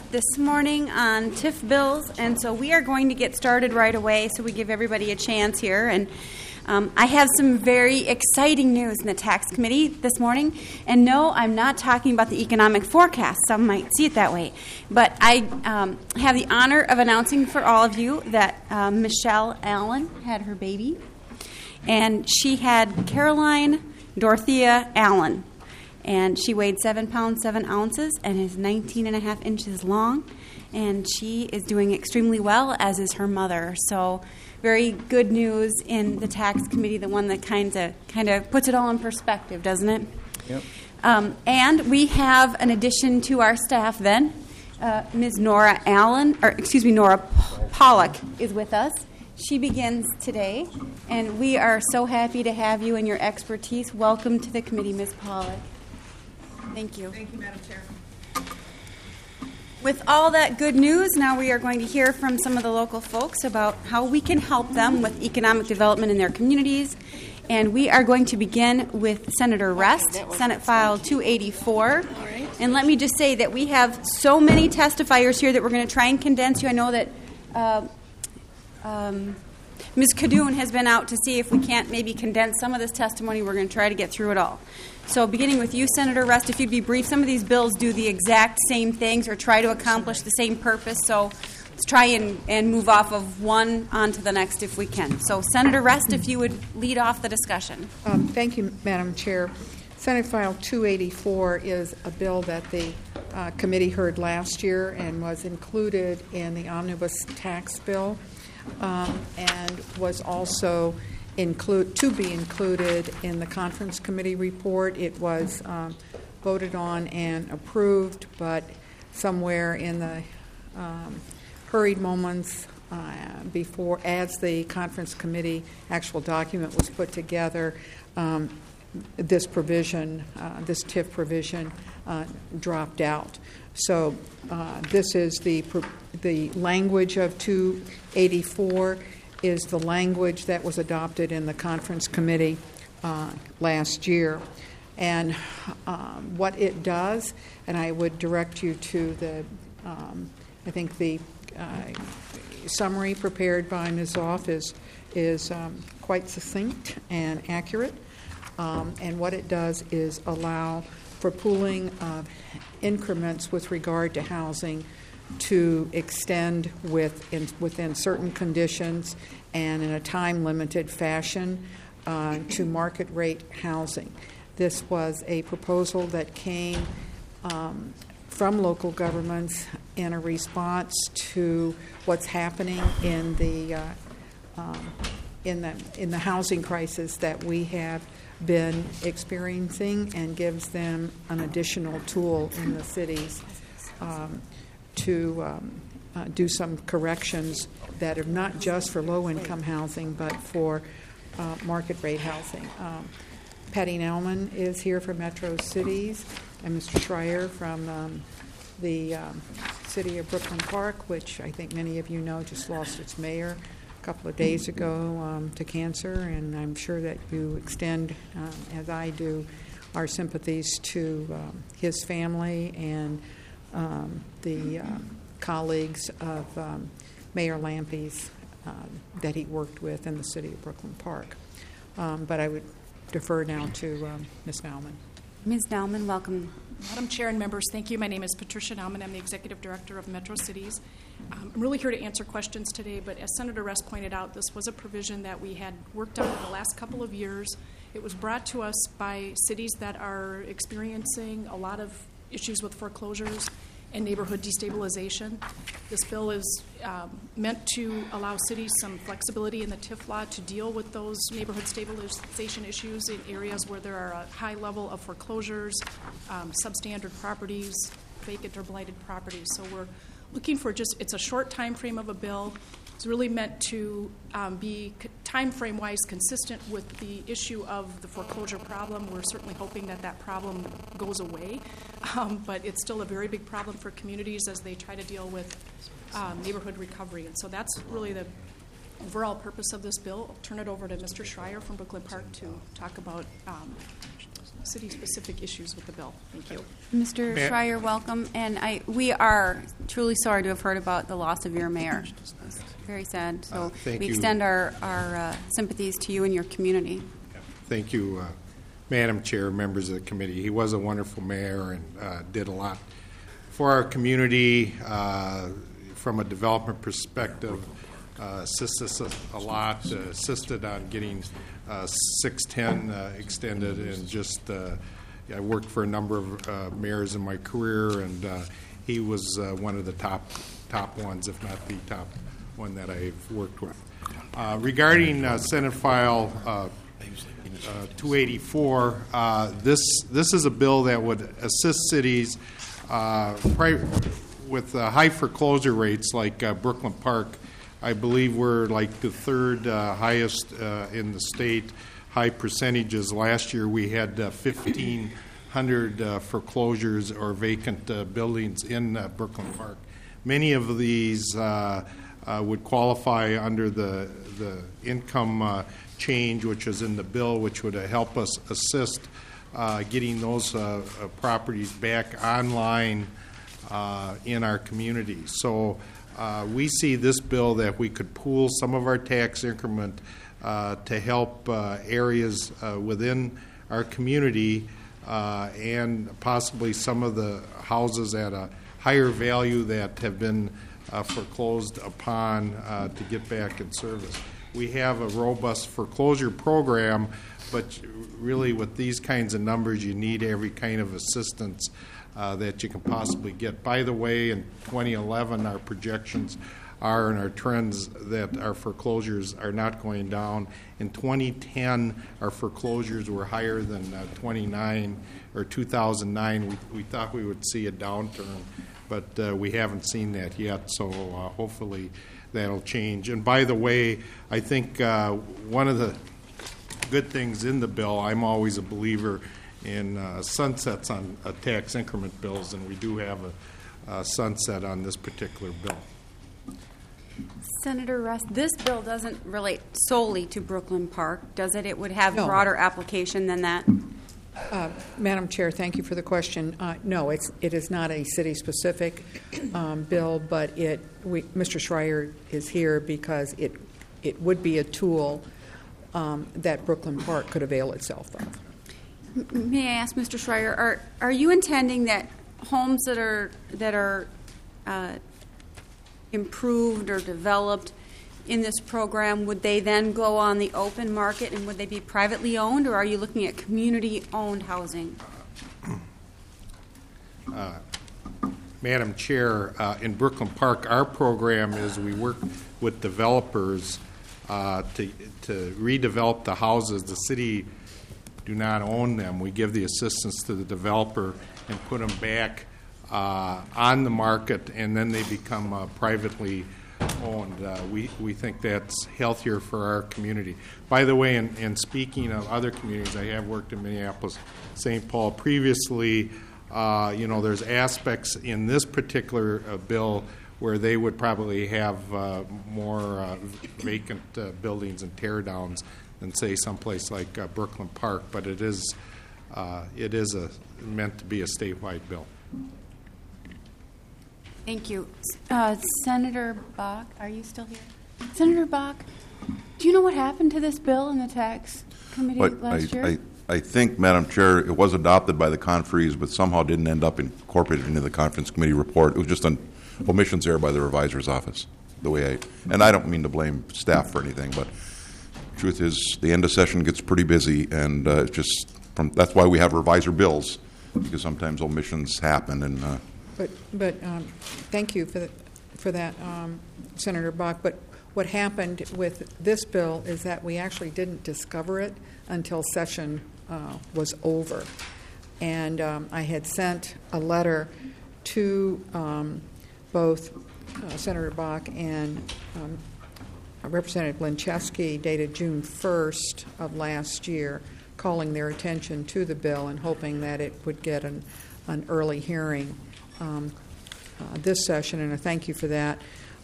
this morning on TIF bills, and so we are going to get started right away so we give everybody a chance here. And I have some very exciting news in the Tax Committee this morning. And no, I'm not talking about the economic forecast. Some might see it that way. But I have the honor of announcing for all of you that Michelle Allen had her baby. And she had Caroline Dorothea Allen. And she weighed 7 pounds, 7 ounces, and is 19 and a half inches long. And she is doing extremely well, as is her mother. So very good news in the Tax Committee, the one that kind of puts it all in perspective, doesn't it? Yep. And we have an addition to our staff then. Ms. Nora Pollock is with us. She begins today, and we are so happy to have you and your expertise. Welcome to the committee, Ms. Pollock. Thank you. Thank you, Madam Chair. With all that good news, now we are going to hear from some of the local folks about how we can help them with economic development in their communities. And we are going to begin with Senator Rest, Senate File 284. And let me just say that we have so many testifiers here that we're going to try and condense you. I know that Ms. Cadoon has been out to see if we can't maybe condense some of this testimony. We're going to try to get through it all. So beginning with you, Senator Rest, if you'd be brief, some of these bills do the exact same things or try to accomplish the same purpose. So let's try and move off of one onto the next if we can. So Senator Rest, if you would lead off the discussion. Thank you, Madam Chair. Senate File 284 is a bill that the committee heard last year and was included in the omnibus tax bill and was also to be included in the conference committee report. It was voted on and approved, but somewhere in the hurried moments before, as the conference committee actual document was put together, this provision, this TIF provision, dropped out. So this is the language of 284 is the language that was adopted in the conference committee last year. And what it does, and I would direct you to the, I think the summary prepared by Ms. Zoff is quite succinct and accurate. And what it does is allow for pooling of increments with regard to housing to extend within certain conditions and in a time-limited fashion to market rate housing. This was a proposal that came from local governments in a response to what's happening in the housing crisis that we have been experiencing, and gives them an additional tool in the cities to do some corrections that are not just for low-income housing, but for market rate housing. Patty Nauman is here from Metro Cities, and Mr. Schreier from the city of Brooklyn Park, which I think many of you know just lost its mayor a couple of days ago to cancer, and I'm sure that you extend, as I do, our sympathies to his family and the colleagues of Mayor Lampe's that he worked with in the city of Brooklyn Park. But I would defer now to Ms. Nauman. Ms. Nauman, welcome. Madam Chair and members, thank you. My name is Patricia Nauman. I'm the Executive Director of Metro Cities. I'm really here to answer questions today, but as Senator Rest pointed out, this was a provision that we had worked on for the last couple of years. It was brought to us by cities that are experiencing a lot of issues with foreclosures and neighborhood destabilization. This bill is meant to allow cities some flexibility in the TIF law to deal with those neighborhood stabilization issues in areas where there are a high level of foreclosures, substandard properties, vacant or blighted properties. So we're looking for it's a short time frame of a bill. It's really meant to be time frame wise consistent with the issue of the foreclosure problem. We're certainly hoping that problem goes away, but it's still a very big problem for communities as they try to deal with neighborhood recovery. And so that's really the overall purpose of this bill. I'll turn it over to Mr. Schreier from Brooklyn Park to talk about city-specific issues with the bill. Thank you. Mr. Schreier, welcome. And we are truly sorry to have heard about the loss of your mayor. It's very sad. So Thank we you. extend our sympathies to you and your community. Thank you, Madam Chair, members of the committee. He was a wonderful mayor and did a lot for our community from a development perspective. Assisted us a lot, assisted on getting 610 extended, and just I worked for a number of mayors in my career, and he was one of the top ones, if not the top one that I've worked with. Regarding Senate File 284, this is a bill that would assist cities with high foreclosure rates like Brooklyn Park. I believe we're like the third highest in the state, high percentages. Last year we had 1,500 foreclosures or vacant buildings in Brooklyn Park. Many of these would qualify under the income change, which is in the bill, which would help us assist getting those properties back online in our community. So we see this bill that we could pool some of our tax increment to help areas within our community and possibly some of the houses at a higher value that have been foreclosed upon to get back in service. We have a robust foreclosure program, but really with these kinds of numbers, you need every kind of assistance that you can possibly get. By the way, in 2011, our projections are and our trends that our foreclosures are not going down. In 2010, our foreclosures were higher than 2009. We thought we would see a downturn, but we haven't seen that yet, so hopefully that'll change. And by the way, I think one of the good things in the bill, I'm always a believer in sunsets on tax increment bills, and we do have a sunset on this particular bill. Senator Russ, this bill doesn't relate solely to Brooklyn Park, does it? It would have No. broader application than that. Madam Chair, thank you for the question. No, it is not a city-specific bill, but Mr. Schreier is here because it would be a tool that Brooklyn Park could avail itself of. May I ask, Mr. Schreier, are you intending that homes that are improved or developed in this program, would they then go on the open market, and would they be privately owned, or are you looking at community-owned housing? Madam Chair, in Brooklyn Park, our program is we work with developers to redevelop the houses. The city do not own them. We give the assistance to the developer and put them back on the market, and then they become privately owned. We think that's healthier for our community. By the way, in speaking of other communities, I have worked in Minneapolis, St. Paul previously. There's aspects in this particular bill where they would probably have more vacant buildings and tear downs than, say, someplace like Brooklyn Park, but it is meant to be a statewide bill. Thank you. Senator Bach, are you still here? Senator Bach, do you know what happened to this bill in the tax committee last year? I think, Madam Chair, it was adopted by the conferees, but somehow didn't end up incorporated into the conference committee report. It was just an omissions there by the revisor's office. And I don't mean to blame staff for anything, but truth is, the end of session gets pretty busy, and that's why we have revisor bills, because sometimes omissions happen. And But thank you for that, Senator Bach. But what happened with this bill is that we actually didn't discover it until session was over. And I had sent a letter to both Senator Bach and Representative Linczewski dated June 1st of last year, calling their attention to the bill and hoping that it would get an early hearing this session, and I thank you for that.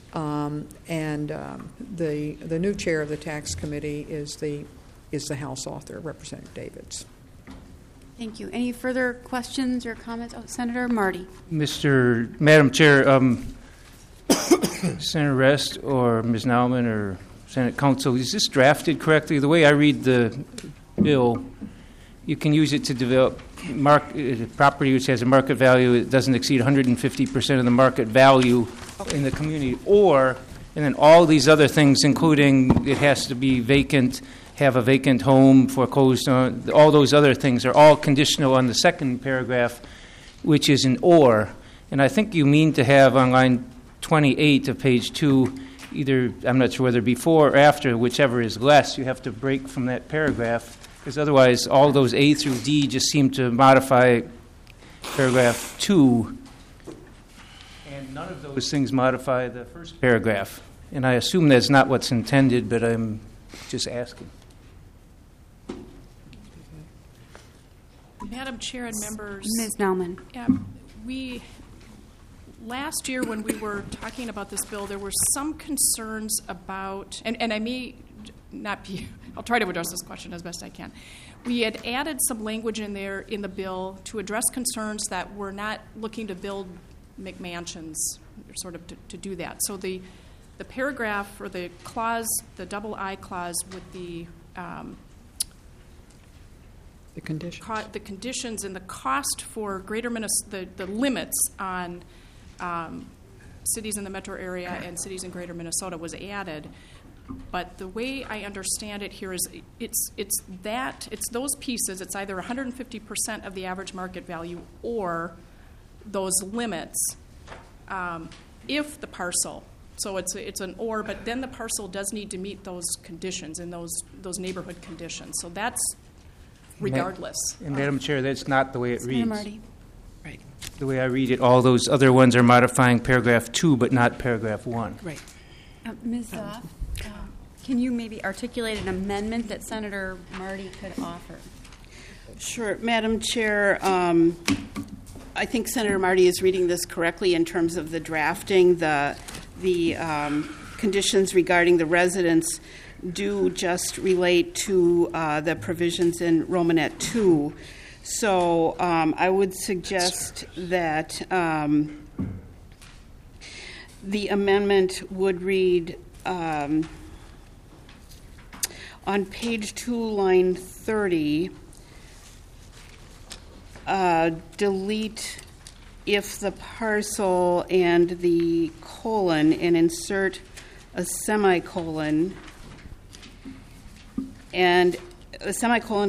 The new chair of the tax committee is the House author, Representative Davids. Thank you. Any further questions or comments? Oh, Senator Marty. Madam Chair, Senator Rest or Ms. Nauman or Senate Council, is this drafted correctly? The way I read the bill, you can use it to develop property which has a market value that doesn't exceed 150% of the market value in the community, and then all these other things, including it has to be vacant, have a vacant home, foreclosed on, all those other things are all conditional on the second paragraph, which is an or. And I think you mean to have on line 28 of page 2, either, I'm not sure whether before or after, whichever is less, you have to break from that paragraph, because otherwise all those A through D just seem to modify paragraph 2, and none of those things modify the first paragraph. And I assume that's not what's intended, but I'm just asking. Madam Chair and members, Ms. Nauman. Last year when we were talking about this bill, there were some concerns about, and I may not be, I'll try to address this question as best I can. We had added some language in there in the bill to address concerns that we're not looking to build McMansions, sort of to do that. So the paragraph or the clause, the double I clause with the conditions. The conditions and the cost for Greater Minnesota, the limits on cities in the metro area and cities in Greater Minnesota was added. But the way I understand it here is it's those pieces. It's either 150% of the average market value or those limits if the parcel. So it's an or, but then the parcel does need to meet those conditions and those neighborhood conditions. So that's regardless. And Madam Chair, that's not the way it Senator reads. Marty. Right. The way I read it, all those other ones are modifying paragraph 2, but not paragraph 1. Right. Ms. Zoff, can you maybe articulate an amendment that Senator Marty could offer? Sure. Madam Chair, I think Senator Marty is reading this correctly in terms of the drafting. The conditions regarding the residents do just relate to the provisions in Romanet 2. So I would suggest that the amendment would read on page 2, line 30, delete if the parcel and the colon and insert a semicolon and a semicolon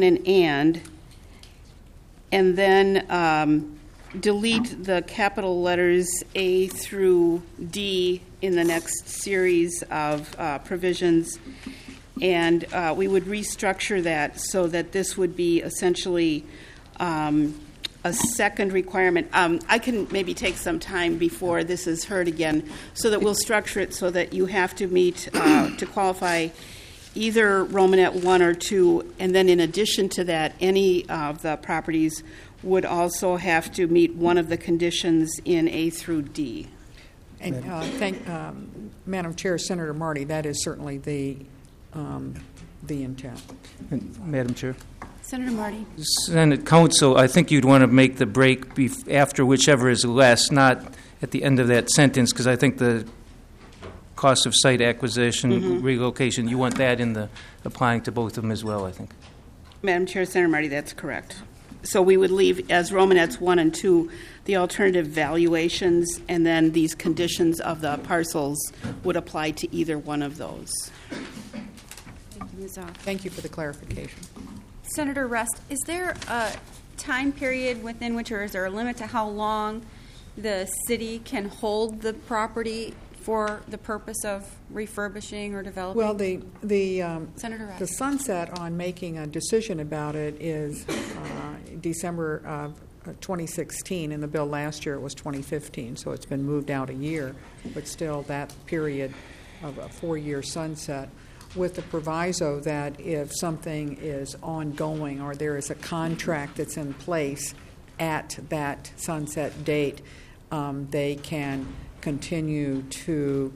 and then delete the capital letters A through D in the next series of provisions. And we would restructure that so that this would be essentially a second requirement. I can maybe take some time before this is heard again so that we'll structure it so that you have to meet to qualify either Romanet 1 or 2, and then in addition to that, any of the properties would also have to meet one of the conditions in A through D. And Madam Chair, Senator Marty, that is certainly the intent. Madam Chair. Senator Marty. Senate Council, I think you'd want to make the break after whichever is less, not at the end of that sentence, because I think the cost of site acquisition, relocation, you want that in the applying to both of them as well, I think. Madam Chair, Senator Marty, that's correct. So we would leave as Romanets 1 and 2 the alternative valuations, and then these conditions of the parcels would apply to either one of those. Thank you, Ms. Zoff. Thank you for the clarification. Senator Rest, is there a time period within which, or is there a limit to how long the city can hold the property for the purpose of refurbishing or developing? Well, Senator Rest. the sunset on making a decision about it is December of 2016. In the bill last year, it was 2015, so it's been moved out a year, but still that period of a 4-year sunset, with the proviso that if something is ongoing or there is a contract that's in place at that sunset date, they can continue to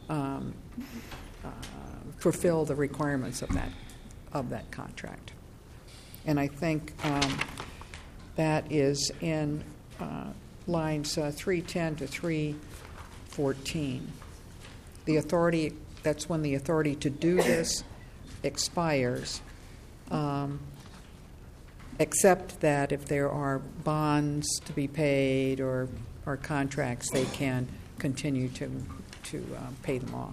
fulfill the requirements of that contract. And I think That is in lines 310 to 314. The authority, that's when the authority to do this expires, except that if there are bonds to be paid or contracts, they can continue to pay them off.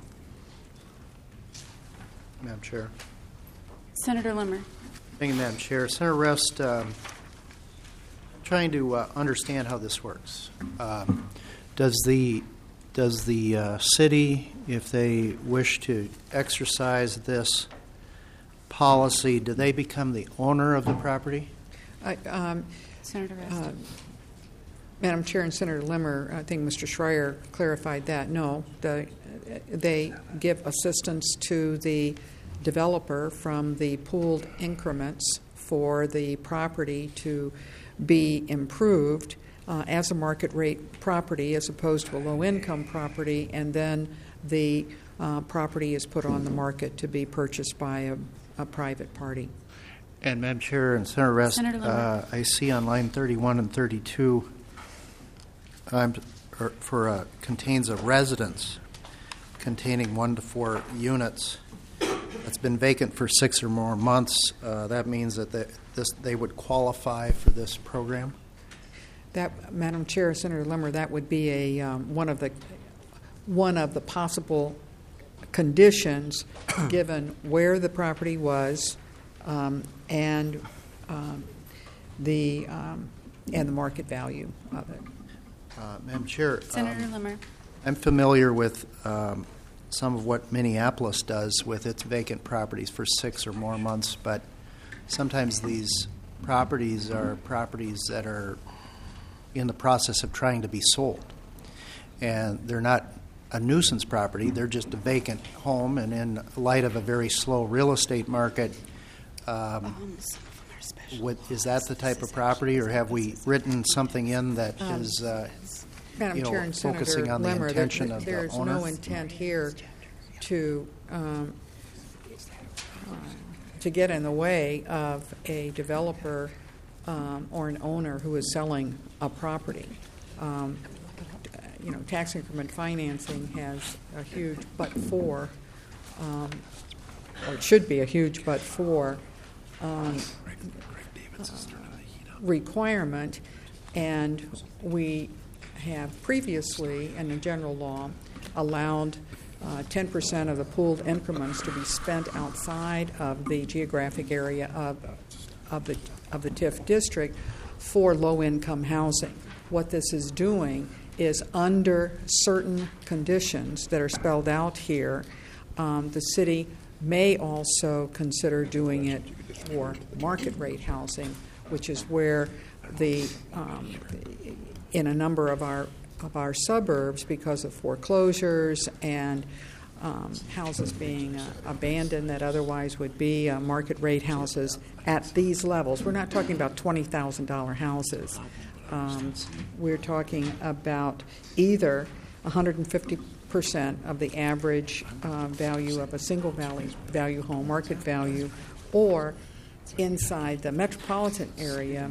Madam Chair. Senator Limmer. Thank you, Madam Chair. Senator Rest, trying to understand how this works. Does the city, if they wish to exercise this policy, do they become the owner of the property? Senator Rest. Madam Chair and Senator Limmer, I think Mr. Schreier clarified that. No, they give assistance to the developer from the pooled increments for the property to be improved as a market rate property as opposed to a low-income property, and then the property is put on the market to be purchased by a private party. And Madam Chair and Senator Rest, I see on line 31 and 32 contains a residence containing 1 to 4 units that's been vacant for 6 or more months. That means that they would qualify for this program? That, Madam Chair, Senator Limmer, that would be a one of the possible conditions given where the property was and the market value of it. Madam Chair, Senator Limmer. I'm familiar with some of what Minneapolis does with its vacant properties for 6 or more months, but sometimes these properties are properties that are in the process of trying to be sold. And they're not a nuisance property, they're just a vacant home, and in light of a very slow real estate market, is that the type of property, or have we written something in that is Madam Chair and focusing Senator on the Limmer, intention of the there's owner? no intent here to get in the way of a developer or an owner who is selling a property. Tax increment financing has a huge but-for, or it should be a huge but-for requirement, and we have previously, in the general law, allowed 10% of the pooled increments to be spent outside of the geographic area of the TIF district for low-income housing. What this is doing is, under certain conditions that are spelled out here, the city may also consider doing it for market rate housing, which is where in a number of our suburbs, because of foreclosures and houses being abandoned that otherwise would be market rate houses at these levels. We're not talking about $20,000 houses. We're talking about either 150% of the average value of a single value home, market value, or inside the metropolitan area,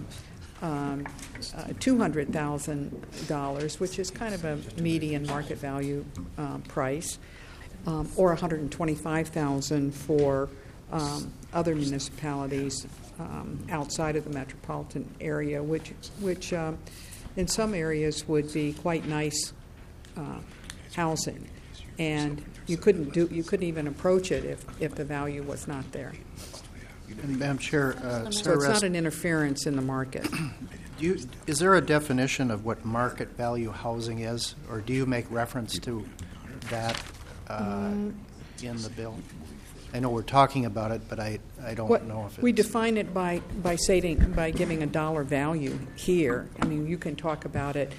$200,000, which is kind of a median market value price, or $125,000 for other municipalities outside of the metropolitan area, which in some areas would be quite nice housing, and you couldn't even approach it if the value was not there. And Madam Chair, So it's not an interference in the market. Is there a definition of what market value housing is, or do you make reference to that in the bill? I know we're talking about it, but I don't know if it's... We define it by giving a dollar value here. I mean, you can talk about it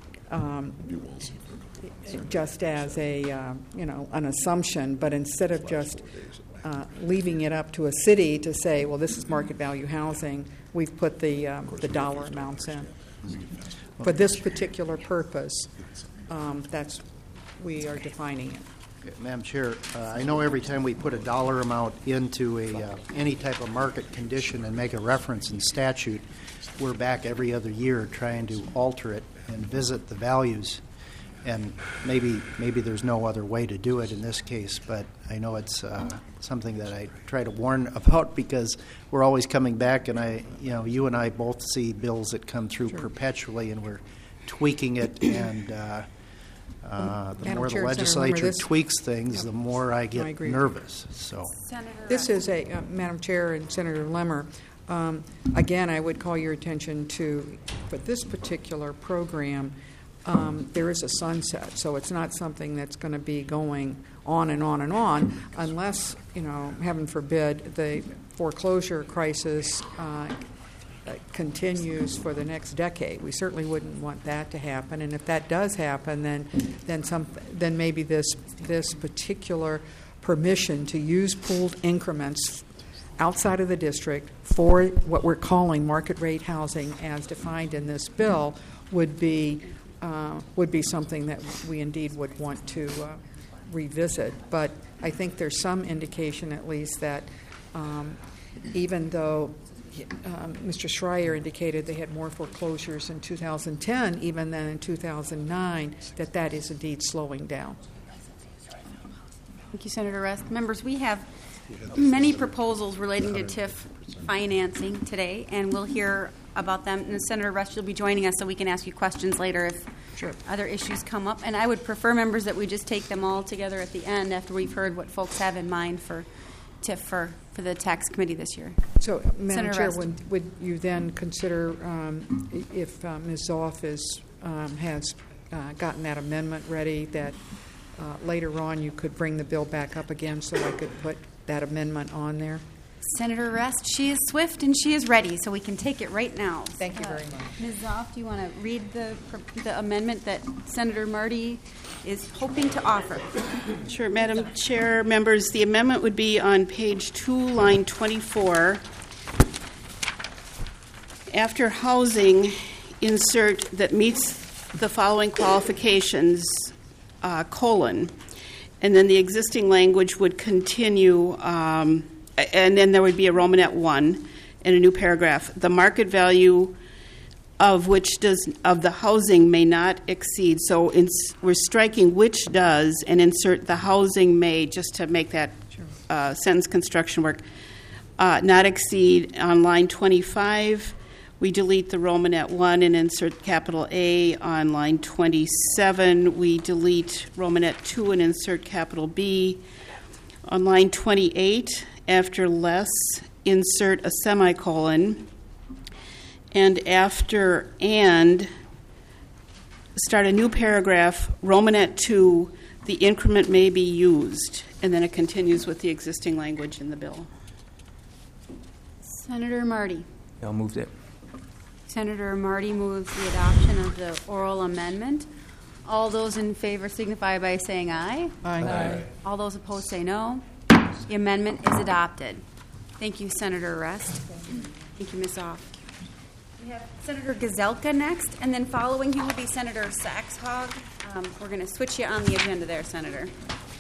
just as an assumption, but instead of just leaving it up to a city to say, well, this is market value housing, we've put the dollar amounts in. For this particular purpose, we are defining it. Madam Chair, I know every time we put a dollar amount into any type of market condition and make a reference in statute, we're back every other year trying to alter it and visit the values. And maybe there's no other way to do it in this case, but I know it's something that I try to warn about because we're always coming back, and you and I both see bills that come through perpetually, and we're tweaking it, and the more the legislature tweaks things, the more I get nervous. So, this is Madam Chair and Senator Lemmer. Again, I would call your attention to, for this particular program, there is a sunset, so it's not something that's going to be going on and on and on unless, heaven forbid, the foreclosure crisis continues for the next decade. We certainly wouldn't want that to happen, and if that does happen, then maybe this particular permission to use pooled increments outside of the district for what we're calling market rate housing as defined in this bill would be something that we indeed would want to revisit. But I think there's some indication at least that even though Mr. Schreier indicated they had more foreclosures in 2010 even than in 2009, that is indeed slowing down. Thank you, Senator Rest. Members, we have many proposals relating to TIF financing today, and we'll hear about them. And Senator Rest, you'll be joining us so we can ask you questions later if other issues come up. And I would prefer, members, that we just take them all together at the end after we've heard what folks have in mind for TIF for the tax committee this year. So, Madam Chair, would you then consider if Ms. Zoff has gotten that amendment ready, that later on you could bring the bill back up again so I could put that amendment on there? Senator Rest, she is swift and she is ready, so we can take it right now. Thank you very much. Ms. Zoff, do you want to read the amendment that Senator Marty is hoping to offer? Sure, Madam Chair, members, the amendment would be on page 2, line 24. After housing, insert that meets the following qualifications, colon, and then the existing language would continue, and then there would be a Romanet 1 and a new paragraph. The market value of the housing may not exceed. So we're striking which does and insert the housing may, just to make that sentence construction work. Not exceed. On line 25, we delete the Romanet 1 and insert capital A. On line 27, we delete Romanet 2 and insert capital B. On line 28, after less, insert a semicolon. And after and, start a new paragraph, Romanet 2, the increment may be used. And then it continues with the existing language in the bill. Senator Marty. I'll move that. Senator Marty moves the adoption of the oral amendment. All those in favor signify by saying aye. Aye. All those opposed say no. The amendment is adopted. Thank you, Senator Rest. Thank you, Ms. Zoff. We have Senator Gazelka next, and then following him will be Senator Saxhog. We're going to switch you on the agenda there, Senator.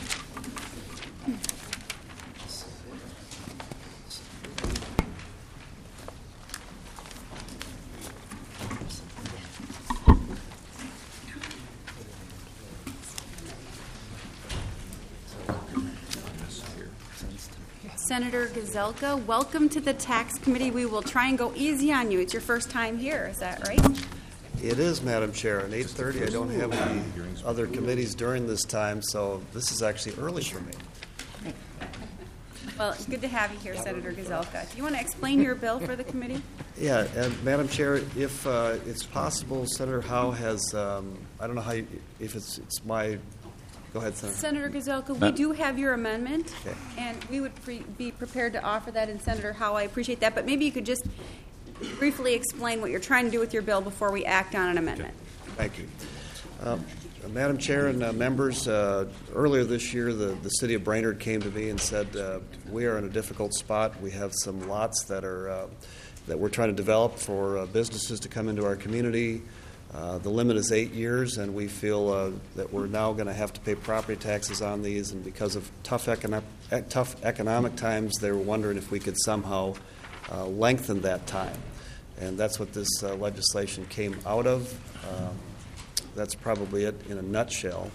Senator Gazelka, welcome to the Tax Committee. We will try and go easy on you. It's your first time here, is that right? It is, Madam Chair. At 8:30, I don't have any other committees during this time, so this is actually early for me. Well, it's good to have you here, Senator Gazelka. Do you want to explain your bill for the committee? Yeah, and Madam Chair, if it's possible, Senator Howe has, I don't know how, if it's my, go ahead, Senator. Senator Gazelka, we do have your amendment, okay, and we would be prepared to offer that, and Senator Howe, I appreciate that, but maybe you could just briefly explain what you're trying to do with your bill before we act on an amendment. Thank you. Madam Chair and members, earlier this year the city of Brainerd came to me and said we are in a difficult spot. We have some lots that are that we're trying to develop for businesses to come into our community. The limit is 8 years, and we feel that we're now going to have to pay property taxes on these, and because of tough economic times, they were wondering if we could somehow lengthen that time. And that's what this legislation came out of. That's probably it in a nutshell.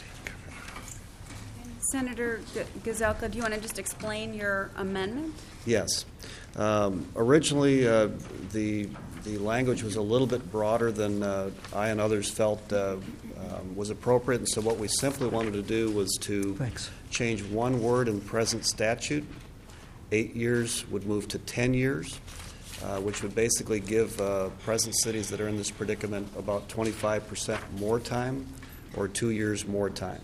Senator Gazelka, do you want to just explain your amendment? Yes. Originally, the language was a little bit broader than I and others felt was appropriate, and so what we simply wanted to do was to change one word in the present statute. 8 years would move to 10 years, which would basically give present cities that are in this predicament about 25% more time or 2 years more time.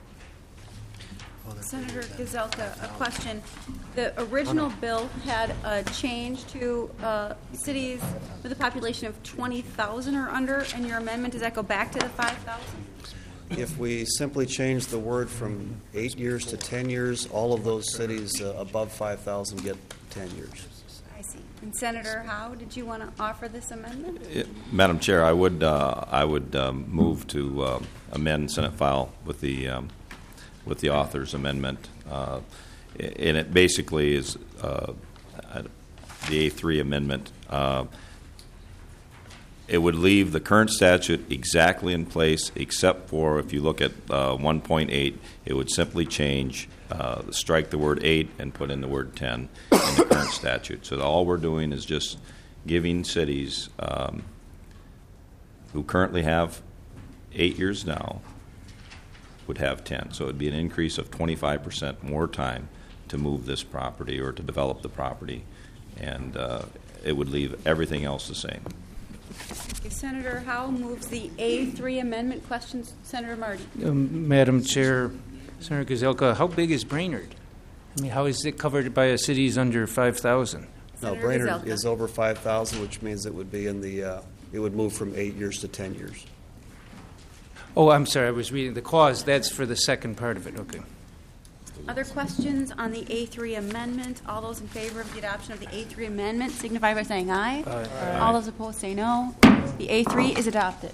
Senator Gazelka, a question. The original bill had a change to cities with a population of 20,000 or under, and your amendment, does that go back to the 5,000? If we simply change the word from 8 years to 10 years, all of those cities above 5,000 get 10 years. I see. And Senator Howe, did you want to offer this amendment? Madam Chair, I would move to amend Senate file with the author's amendment, and it basically is the A3 amendment. It would leave the current statute exactly in place, except for if you look at 1.8, it would simply change, strike the word 8 and put in the word 10 in the current statute. So all we're doing is just giving cities who currently have 8 years now would have 10. So it would be an increase of 25% more time to move this property or to develop the property, and it would leave everything else the same. Thank you. Senator Howe moves the A3 amendment. Questions? Senator Marty. Madam Chair, Senator Gazelka, how big is Brainerd? I mean, how is it covered by cities under 5,000? No, Brainerd is over 5,000, which means it would be in the it would move from 8 years to 10 years. Oh, I'm sorry. I was reading the clause. That's for the second part of it. Okay. Other questions on the A3 amendment? All those in favor of the adoption of the A3 amendment signify by saying aye. Aye. All those opposed say no. The A3 is adopted.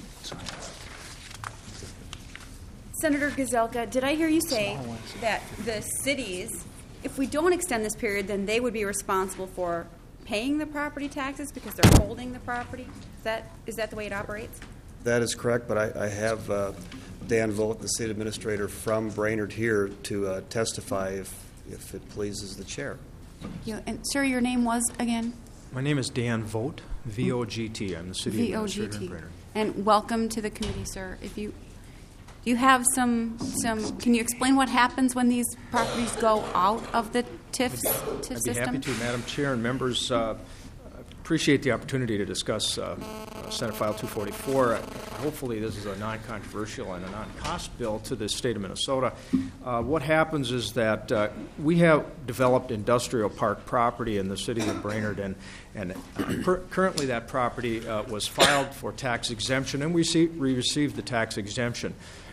Senator Gazelka, did I hear you say that the cities, if we don't extend this period, then they would be responsible for paying the property taxes because they're holding the property? Is that the way it operates? That is correct, but I have Dan Vogt, the city administrator from Brainerd, here to testify if it pleases the chair. Yeah, and sir, your name was again? My name is Dan Vogt, V-O-G-T. I'm the city administrator in Brainerd. And welcome to the committee, sir. If you have some, can you explain what happens when these properties go out of the TIF system? I'd be happy to, Madam Chair and members. Appreciate the opportunity to discuss Senate File 244. Hopefully this is a non-controversial and a non-cost bill to the state of Minnesota. What happens is that we have developed industrial park property in the city of Brainerd, and currently that property was filed for tax exemption, and we received the tax exemption.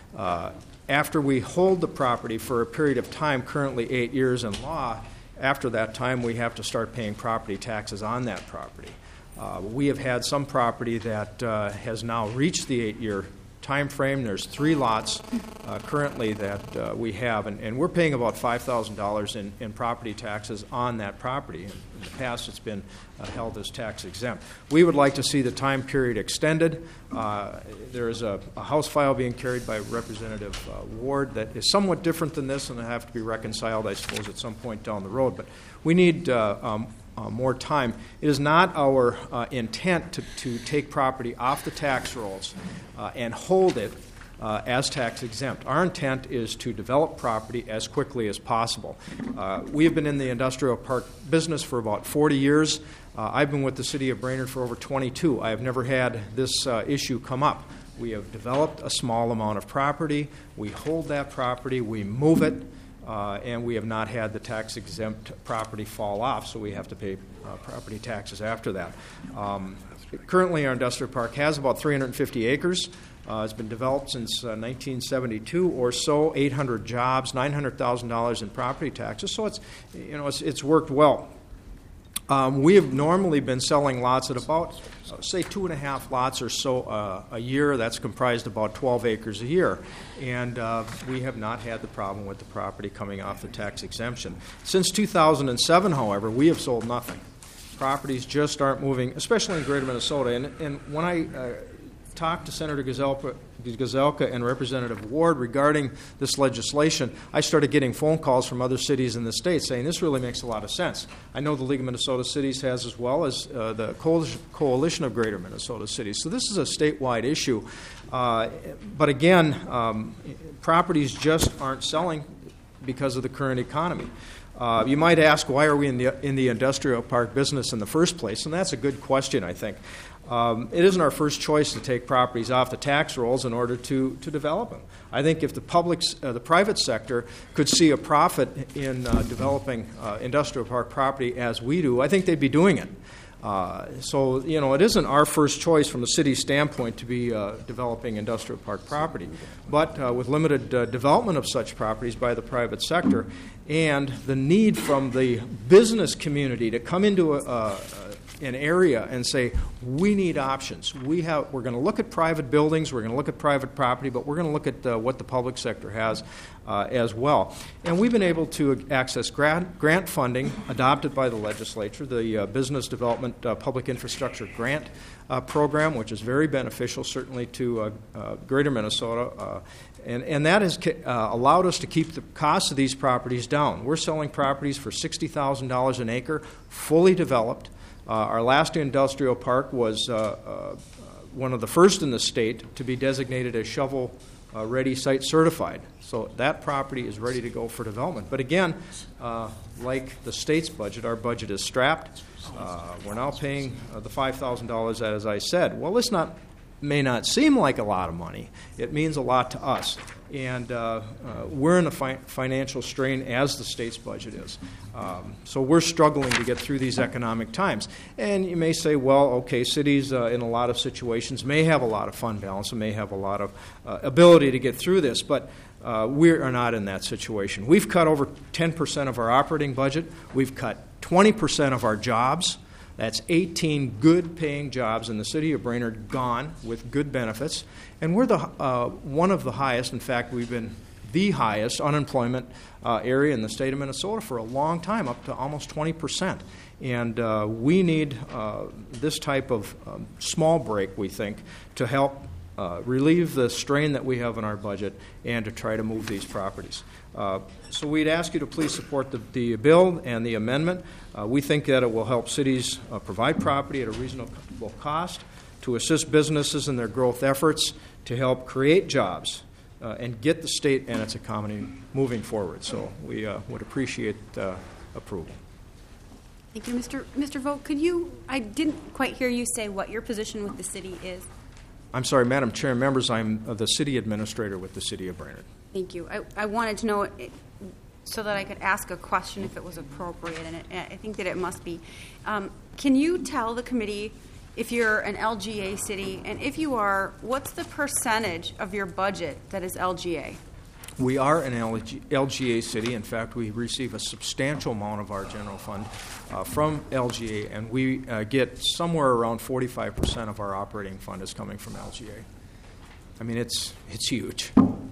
After we hold the property for a period of time, currently 8 years in law, after that time, we have to start paying property taxes on that property. We have had some property that has now reached the 8-year time frame. There's 3 lots currently that we have, and we're paying about $5,000 in property taxes on that property. In the past, it's been held as tax exempt. We would like to see the time period extended. There is a House file being carried by Representative Ward that is somewhat different than this, and will have to be reconciled, I suppose, at some point down the road. But we need more time. It is not our intent to take property off the tax rolls and hold it as tax exempt. Our intent is to develop property as quickly as possible. We have been in the industrial park business for about 40 years. I've been with the city of Brainerd for over 22. I have never had this issue come up. We have developed a small amount of property. We hold that property. We move it. And we have not had the tax-exempt property fall off, so we have to pay property taxes after that. Currently, our industrial park has about 350 acres. It's been developed since 1972 or so, 800 jobs, $900,000 in property taxes, so it's worked well. We have normally been selling lots at about, say, 2.5 lots or so a year. That's comprised about 12 acres a year. And we have not had the problem with the property coming off the tax exemption. Since 2007, however, we have sold nothing. Properties just aren't moving, especially in greater Minnesota. And when I talked to Senator Gazelka and Representative Ward regarding this legislation, I started getting phone calls from other cities in the state saying this really makes a lot of sense. I know the League of Minnesota Cities has, as well as the Coalition of Greater Minnesota Cities. So this is a statewide issue. But again, properties just aren't selling because of the current economy. You might ask, why are we in the industrial park business in the first place? And that's a good question, I think. It isn't our first choice to take properties off the tax rolls in order to develop them. I think if the private sector could see a profit in developing industrial park property as we do, I think they'd be doing it. So, it isn't our first choice from a city standpoint to be developing industrial park property. But with limited development of such properties by the private sector and the need from the business community to come into an area and say, we need options. We're going to look at private buildings, we're going to look at private property, but we're going to look at what the public sector has as well. And we've been able to access grant funding adopted by the legislature, the Business Development Public Infrastructure Grant Program, which is very beneficial, certainly to greater Minnesota. And that has allowed us to keep the cost of these properties down. We're selling properties for $60,000 an acre, fully developed. Our last industrial park was one of the first in the state to be designated as shovel-ready site certified. So that property is ready to go for development. But again, like the state's budget, our budget is strapped. We're now paying the $5,000, as I said. Well, this may not seem like a lot of money. It means a lot to us. And we're in a financial strain as the state's budget is. So we're struggling to get through these economic times. And you may say, well, okay, cities in a lot of situations may have a lot of fund balance and may have a lot of ability to get through this, but we are not in that situation. We've cut over 10% of our operating budget. We've cut 20% of our jobs. That's 18 good-paying jobs in the city of Brainerd gone with good benefits. And we're one of the highest, in fact, we've been the highest unemployment area in the state of Minnesota for a long time, up to almost 20%. And we need this type of small break, we think, to help relieve the strain that we have in our budget and to try to move these properties. So we'd ask you to please support the bill and the amendment. We think that it will help cities provide property at a reasonable cost, to assist businesses in their growth efforts, to help create jobs, and get the state and its economy moving forward. So we would appreciate approval. Thank you, Mr. Vogt. I didn't quite hear you say what your position with the city is. I'm sorry, Madam Chair and members, I'm the city administrator with the city of Brainerd. Thank you. I wanted to know it so that I could ask a question if it was appropriate, and I think that it must be. Can you tell the committee if you're an LGA city, and if you are, what's the percentage of your budget that is LGA? We are an LGA city. In fact, we receive a substantial amount of our general fund from LGA, and we get somewhere around 45% of our operating fund is coming from LGA. I mean, it's huge.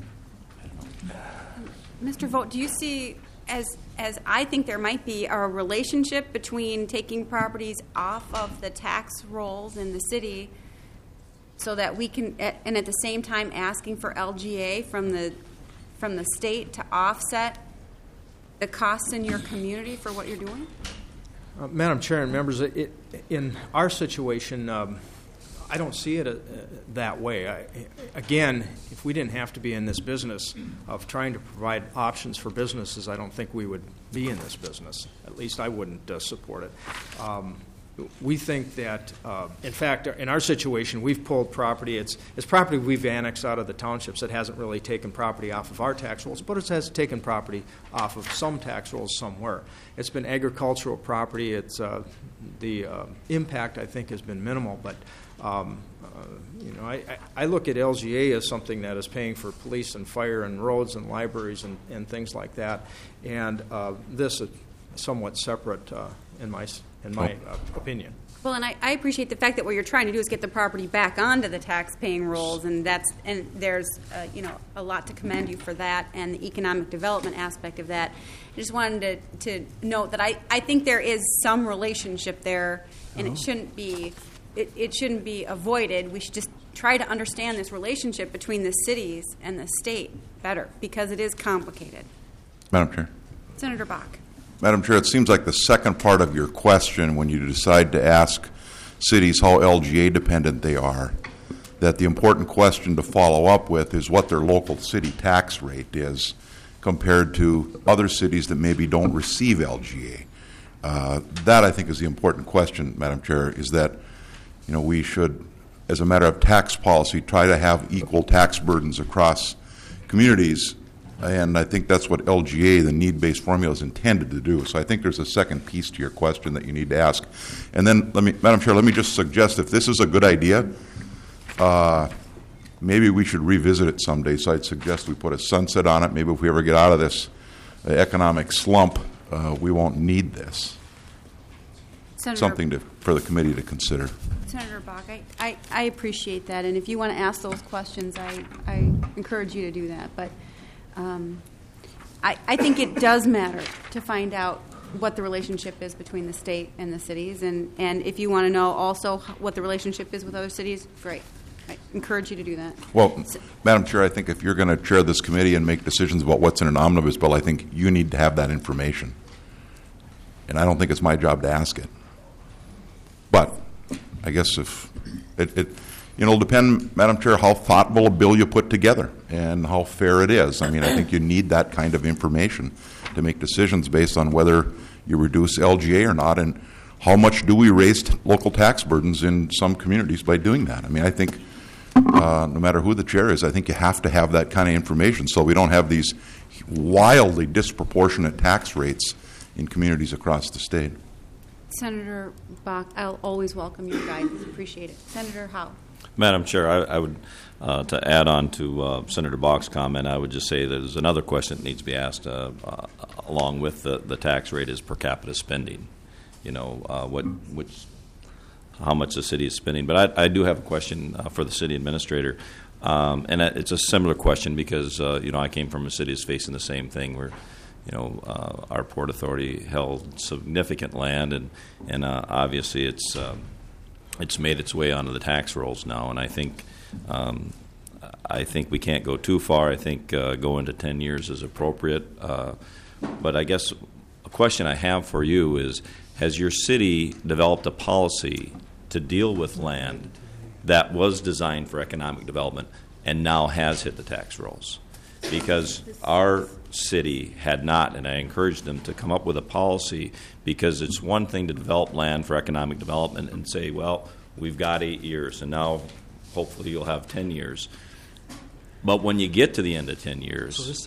Mr. Vogt, do you see, as I think there might be, a relationship between taking properties off of the tax rolls in the city so that we can, and at the same time asking for LGA from the state to offset the costs in your community for what you're doing? Madam Chair and members, in our situation, I don't see it that way. Again, if we didn't have to be in this business of trying to provide options for businesses, I don't think we would be in this business. At least I wouldn't support it. We think that, in fact, in our situation, we've pulled property. It's property we've annexed out of the townships. It hasn't really taken property off of our tax rolls, but it has taken property off of some tax rolls somewhere. It's been agricultural property. It's the impact, I think, has been minimal. But I look at LGA as something that is paying for police and fire and roads and libraries and things like that. And this somewhat separate in my opinion. Well, and I appreciate the fact that what you're trying to do is get the property back onto the tax-paying rolls, and there's a lot to commend you for that, and the economic development aspect of that. I just wanted to note that I think there is some relationship there, and it shouldn't be avoided. We should just try to understand this relationship between the cities and the state better, because it is complicated. Madam Chair. Senator Bach. Madam Chair, it seems like the second part of your question, when you decide to ask cities how LGA dependent they are, that the important question to follow up with is what their local city tax rate is compared to other cities that maybe don't receive LGA. That, I think, is the important question, Madam Chair, is that we should, as a matter of tax policy, try to have equal tax burdens across communities. And I think that's what LGA, the need-based formula, is intended to do. So I think there's a second piece to your question that you need to ask. And then, Madam Chair, let me just suggest, if this is a good idea, maybe we should revisit it someday. So I'd suggest we put a sunset on it. Maybe if we ever get out of this economic slump, we won't need this. Something for the committee to consider. Senator Bach, I appreciate that, and if you want to ask those questions, I encourage you to do that. But I think it does matter to find out what the relationship is between the state and the cities, and if you want to know also what the relationship is with other cities, great. I encourage you to do that. Well, Madam Chair, I think if you're going to chair this committee and make decisions about what's in an omnibus bill, I think you need to have that information. And I don't think it's my job to ask it. But I guess if it'll depend, Madam Chair, how thoughtful a bill you put together and how fair it is. I mean, I think you need that kind of information to make decisions based on whether you reduce LGA or not, and how much do we raise local tax burdens in some communities by doing that. I mean, I think no matter who the chair is, I think you have to have that kind of information so we don't have these wildly disproportionate tax rates in communities across the state. Senator Bach, I'll always welcome your guidance. Appreciate it. Senator Howe. Madam Chair, I would, to add on to Senator Bach's comment, I would just say that there's another question that needs to be asked along with the tax rate is per capita spending. How much the city is spending. But I do have a question for the city administrator, and it's a similar question because I came from a city that's facing the same thing where our Port Authority held significant land, and obviously it's made its way onto the tax rolls now. And I think we can't go too far. I think going to 10 years is appropriate. But I guess a question I have for you is: has your city developed a policy to deal with land that was designed for economic development and now has hit the tax rolls? Because our city had not, and I encouraged them to come up with a policy, because it's one thing to develop land for economic development and say, well, we've got 8 years, and now hopefully you'll have 10 years. But when you get to the end of 10 years, does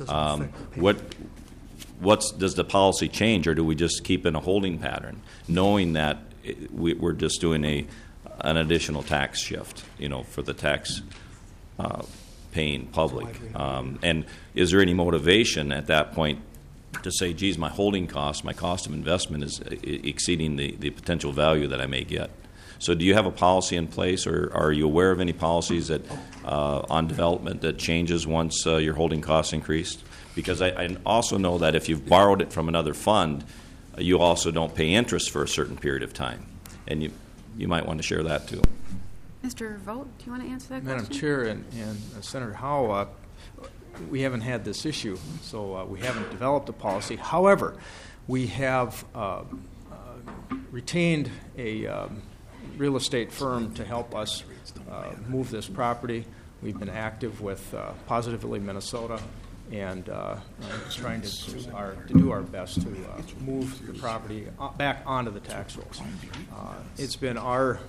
the policy change, or do we just keep in a holding pattern, knowing that we're just doing an additional tax shift, for the tax paying public? And is there any motivation at that point to say, geez, my holding cost, my cost of investment is exceeding the potential value that I may get? So do you have a policy in place, or are you aware of any policies that on development that changes once your holding costs increased? Because I also know that if you've borrowed it from another fund, you also don't pay interest for a certain period of time. And you might want to share that too. Mr. Vogt, do you want to answer that Madam question? Chair and Senator Howe, we haven't had this issue, so we haven't developed a policy. However, we have retained a real estate firm to help us move this property. We've been active with Positively Minnesota and trying to do our best to move the property back onto the tax rolls. It's been our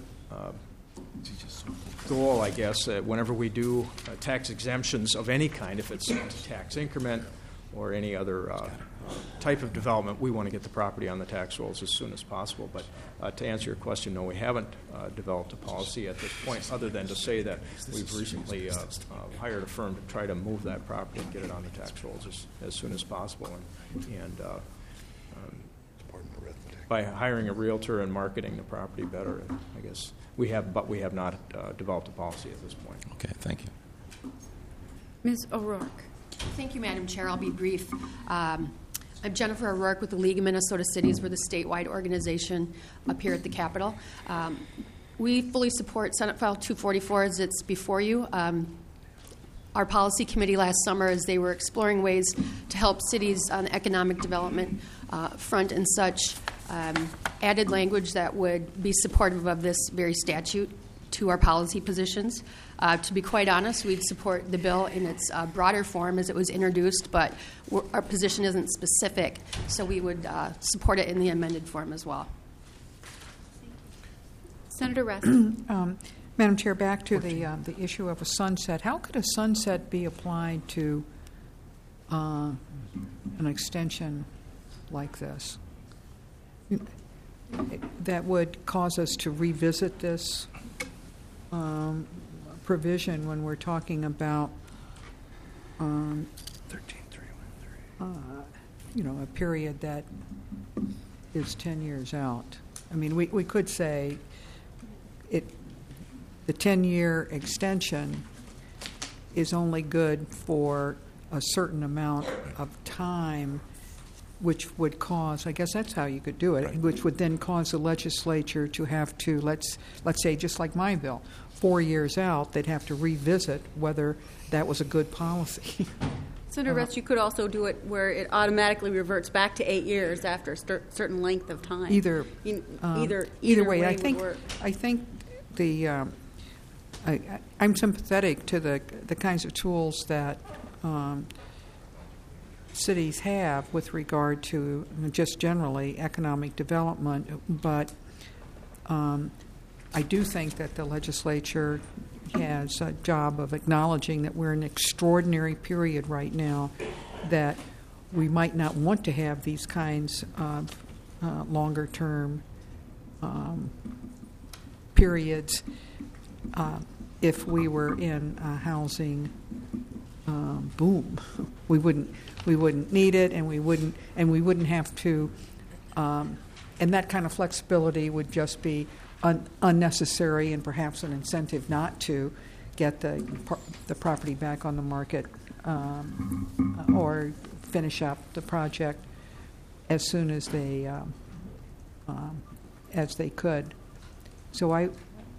goal, I guess, whenever we do tax exemptions of any kind, if it's a tax increment or any other type of development, we want to get the property on the tax rolls as soon as possible. But to answer your question, no, we haven't developed a policy at this point, other than to say that we've recently hired a firm to try to move that property and get it on the tax rolls as soon as possible. And by hiring a realtor and marketing the property better. I guess we have not developed a policy at this point. Okay, thank you. Ms. O'Rourke. Thank you, Madam Chair. I'll be brief. I'm Jennifer O'Rourke with the League of Minnesota Cities. We're the statewide organization up here at the Capitol. We fully support Senate File 244 as it's before you. Our policy committee last summer, as they were exploring ways to help cities on the economic development front and such, added language that would be supportive of this very statute to our policy positions. To be quite honest, we'd support the bill in its broader form as it was introduced, but our position isn't specific, so we would support it in the amended form as well. Senator Rest. Madam Chair, back to the issue of a sunset. How could a sunset be applied to an extension like this that would cause us to revisit this provision when we're talking about 13.313, a period that is 10 years out? I mean, we could say the 10-year extension is only good for a certain amount of time, which would cause, I guess that's how you could do it, which would then cause the legislature to have to, let's say, just like my bill, 4 years out, they'd have to revisit whether that was a good policy. Senator Rest, you could also do it where it automatically reverts back to 8 years after a certain length of time. Either way, I think I'm sympathetic to the kinds of tools that cities have with regard to just generally economic development, but I do think that the legislature has a job of acknowledging that we're in an extraordinary period right now, that we might not want to have these kinds of longer-term periods if we were in a housing boom. We wouldn't need it, and we wouldn't have to. And that kind of flexibility would just be unnecessary and perhaps an incentive not to get the property back on the market or finish up the project as soon as they could. So I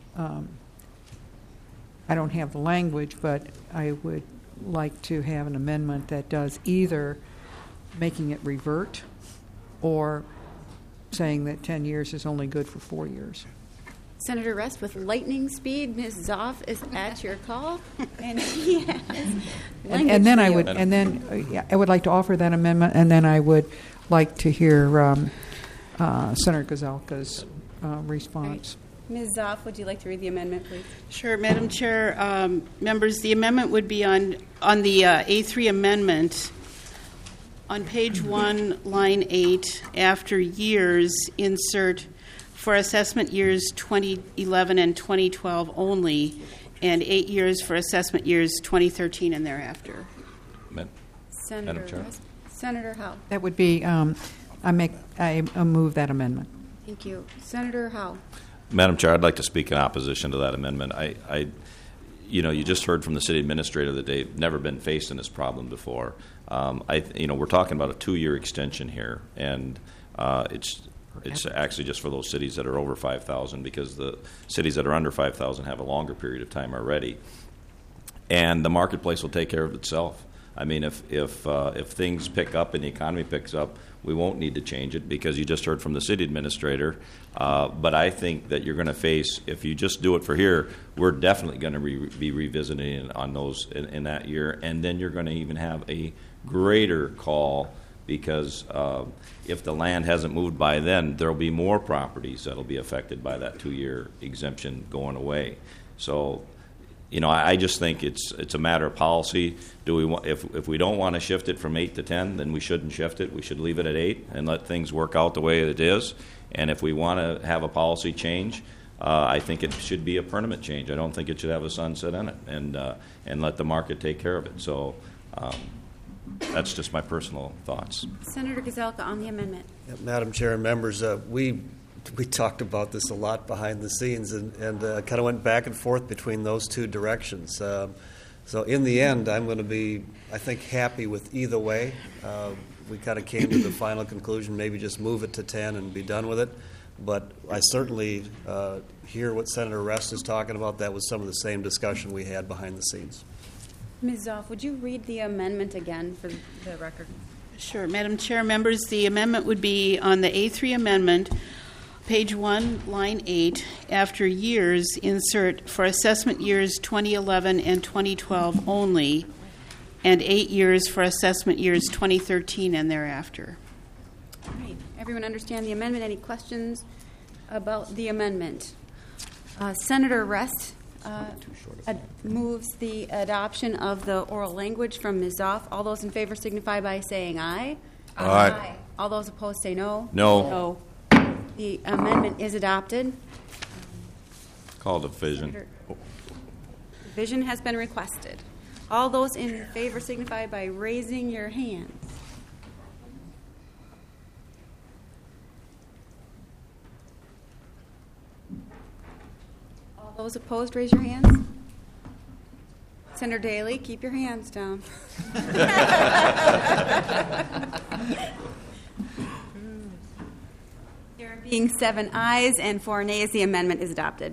don't have the language, but I would like to have an amendment that does either making it revert or saying that 10 years is only good for 4 years. Senator Rest, with lightning speed, Ms. Zoff is at your call, and she has and then I would like to offer that amendment, and then I would like to hear Senator Gazelka's response. Right. Ms. Zoff, would you like to read the amendment, please? Sure, Madam Chair. Members, the amendment would be on the A3 amendment. On page 1, line 8, after years, insert for assessment years 2011 and 2012 only, and 8 years for assessment years 2013 and thereafter. Senator Rest. Senator Howe. That would be, I move that amendment. Thank you. Senator Howe. Madam Chair, I'd like to speak in opposition to that amendment. You just heard from the city administrator that they've never been faced in this problem before. We're talking about a 2-year extension here, and it's actually just for those cities that are over 5,000, because the cities that are under 5,000 have a longer period of time already. And the marketplace will take care of itself. I mean, if things pick up and the economy picks up, we won't need to change it, because you just heard from the city administrator. But I think that you're going to face, if you just do it for here, we're definitely going to be revisiting on those in that year. And then you're going to even have a greater call, because if the land hasn't moved by then, there will be more properties that will be affected by that 2-year exemption going away. So, I just think it's a matter of policy. If we don't want to shift it from 8 to 10, then we shouldn't shift it. We should leave it at 8 and let things work out the way it is. And if we want to have a policy change, I think it should be a permanent change. I don't think it should have a sunset in it, and let the market take care of it. So That's just my personal thoughts. Senator Gazelka on the amendment. Madam Chair and members, we talked about this a lot behind the scenes and kind of went back and forth between those two directions. So in the end, I'm going to be, I think, happy with either way. We kind of came to the final conclusion, maybe just move it to 10 and be done with it. But I certainly hear what Senator Rest is talking about. That was some of the same discussion we had behind the scenes. Ms. Zoff, would you read the amendment again for the record? Sure. Madam Chair, members, the amendment would be on the A3 amendment, page 1, line 8, after years, insert for assessment years 2011 and 2012 only, and 8 years for assessment years 2013 and thereafter. All right. Everyone understand the amendment? Any questions about the amendment? Senator Rest moves the adoption of the oral language from Ms. Zoff. All those in favor signify by saying aye. Aye. All those opposed say no. No. The amendment is adopted. Call division. Division has been requested. All those in favor signify by raising your hands. All those opposed, raise your hands. Senator Daly, keep your hands down. There being 7 ayes and 4 nays, the amendment is adopted.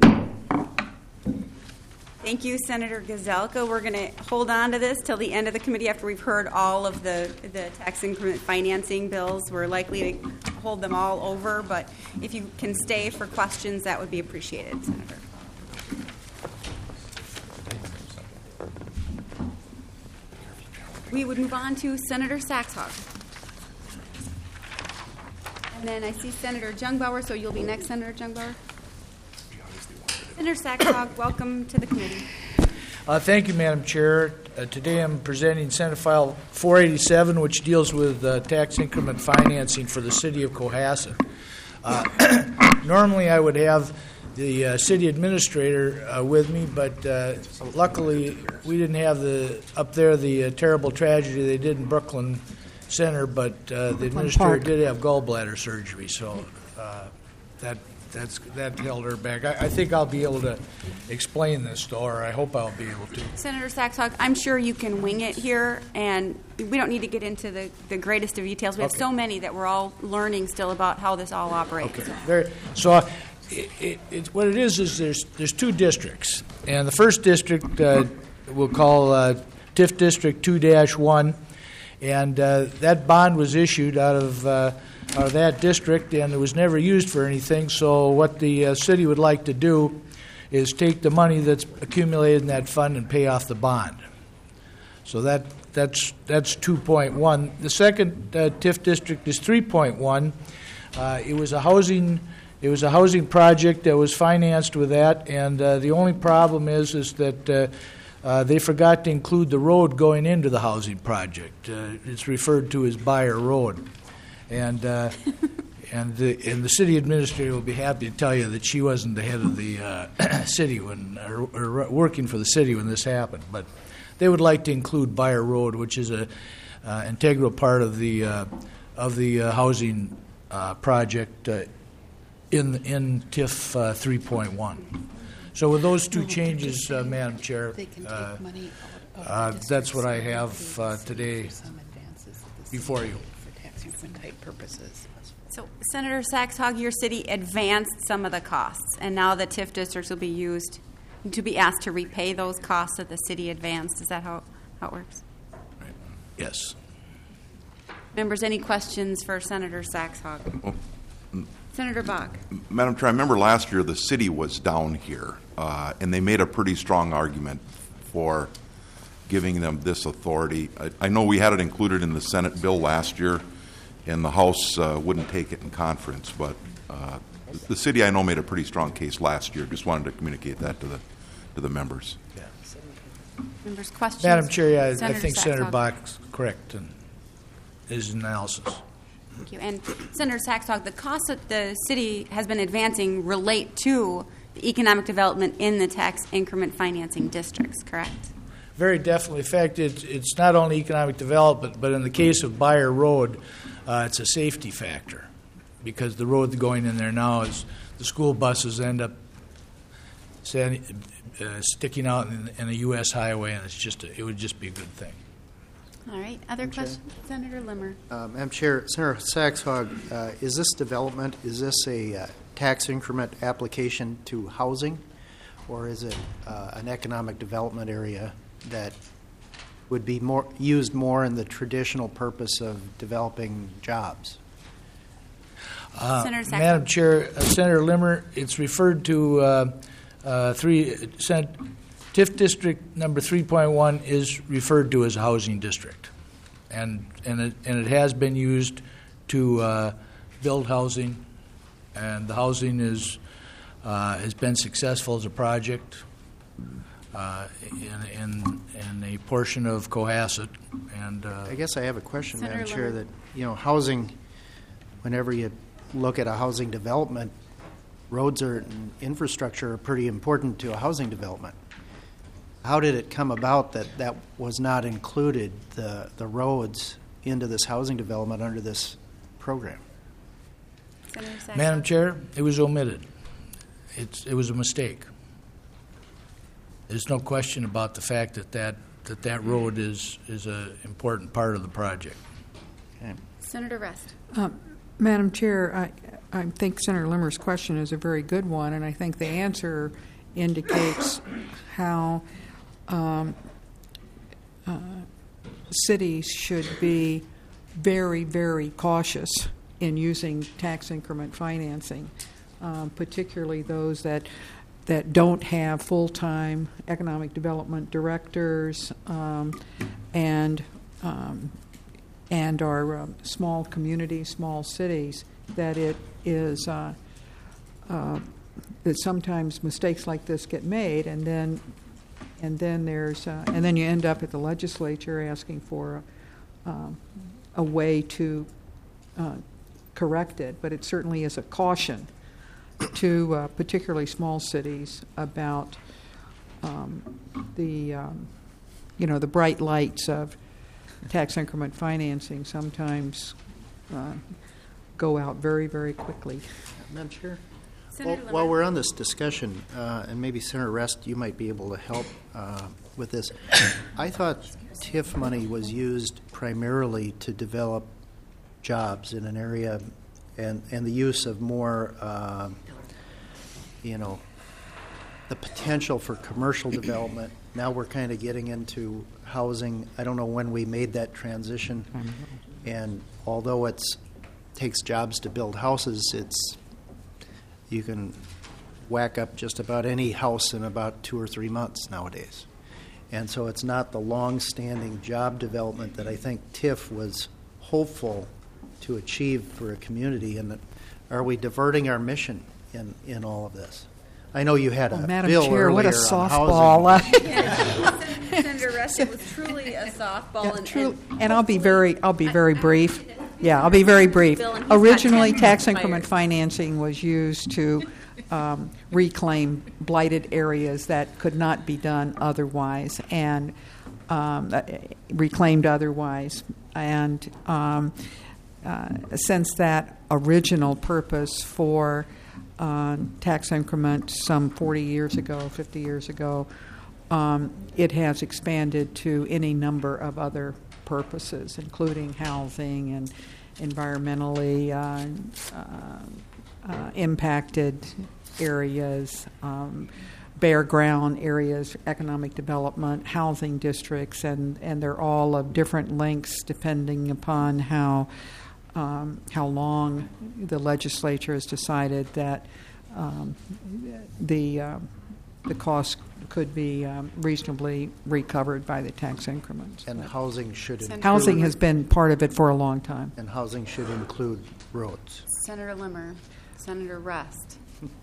Thank you, Senator Gazelka. We're going to hold on to this till the end of the committee after we've heard all of the tax increment financing bills. We're likely to hold them all over, but if you can stay for questions, that would be appreciated, Senator. We would move on to Senator Saxhog. And then I see Senator Jungbauer, so you'll be next, Senator Jungbauer. Senator Saxhog, welcome to the committee. Thank you, Madam Chair. Today I'm presenting Senate File 487, which deals with tax increment financing for the city of Cohasset. Normally I would have the city administrator with me, but luckily we didn't have the terrible tragedy they did in Brooklyn Center, but the administrator did have gallbladder surgery, so that held her back. I think I'll be able to explain this to her. I hope I'll be able to. Senator Saxhog, I'm sure you can wing it here, and we don't need to get into the greatest of details. We have so many that we're all learning still about how this all operates. Okay. What it is there's 2 districts, and the first district we'll call TIF District 2-1, and that bond was issued out of that district, and it was never used for anything. So what the city would like to do is take the money that's accumulated in that fund and pay off the bond. So that's 2.1. The second TIF district is 3.1. It was a housing project that was financed with that, and the only problem is that they forgot to include the road going into the housing project. It's referred to as Buyer Road, and the city administrator will be happy to tell you that she wasn't the head of the city or working for the city when this happened. But they would like to include Buyer Road, which is a integral part of the housing project in TIF 3.1. So with those 2 changes, Madam Chair, that's what I have today before you. So, Senator Saxhog, your city advanced some of the costs, and now the TIF districts will be asked to repay those costs that the city advanced. Is that how it works? Right. Yes. Members, any questions for Senator Saxhog? Senator Bach. Madam Chair, I remember last year the city was down here, and they made a pretty strong argument for giving them this authority. I know we had it included in the Senate bill last year, and the House wouldn't take it in conference, but the city, I know, made a pretty strong case last year. Just wanted to communicate that to the members. Yeah. Members, questions? Madam Chair, I think Saxhog. Senator Bach's correct in his analysis. Thank you. And Senator Saxhog, the costs that the city has been advancing relate to the economic development in the tax increment financing districts, correct? Very definitely. In fact, it's not only economic development, but in the case of Beyer Road, it's a safety factor because the road going in there now is the school buses end up sticking out in a U.S. highway, and it would just be a good thing. All right. Other questions? Senator Limmer. Madam Chair, Senator Saxhog, is this a tax increment application to housing, or is it an economic development area that would be used more in the traditional purpose of developing jobs? Senator Saxhog. Madam Chair, Senator Limmer, it's referred to TIF District number 3.1 is referred to as a housing district, and it has been used to build housing, and the housing has been successful as a project in a portion of Cohasset. And I guess I have a question, Senator Madam Chair, Limmer. that housing, whenever you look at a housing development, roads and infrastructure are pretty important to a housing development. How did it come about that was not included, the roads, into this housing development under this program? Senator Saxhog. Madam Chair, it was omitted. It was a mistake. There's no question about the fact that road is an important part of the project. Okay. Senator Rest. Madam Chair, I think Senator Limmer's question is a very good one, and I think the answer indicates how cities should be very, very cautious in using tax increment financing, particularly those that don't have full-time economic development directors and are small communities, small cities, that it is that sometimes mistakes like this get made, and then you end up at the legislature asking for a way to correct it. But it certainly is a caution to particularly small cities about the bright lights of tax increment financing sometimes go out very, very quickly. Madam Chair? Senator Limmer. While we're on this discussion, and maybe Senator Rest, you might be able to help with this. I thought TIF money was used primarily to develop jobs in an area and the use of more, the potential for commercial development. Now we're kind of getting into housing. I don't know when we made that transition. And although it takes jobs to build houses, you can whack up just about any house in about 2 or 3 months nowadays. And so it's not the long-standing job development that I think TIF was hopeful to achieve for a community. And are we diverting our mission in all of this? I know you had a Madam bill Chair, earlier what a on softball. housing. Senator Rest, it was truly a softball. And I'll be very brief. Yeah, I'll be very brief. Bill, and he's got Originally, 10 tax minutes increment financing was used to reclaim blighted areas that could not be done otherwise, and reclaimed otherwise. And since that original purpose for tax increment some 40 years ago, 50 years ago, it has expanded to any number of other purposes, including housing and environmentally impacted areas, bare ground areas, economic development, housing districts, and they're all of different lengths depending upon how long the legislature has decided that the cost could be reasonably recovered by the tax increments. And housing should include... Housing has been part of it for a long time. And housing should include roads. Senator Limmer. Senator Rest.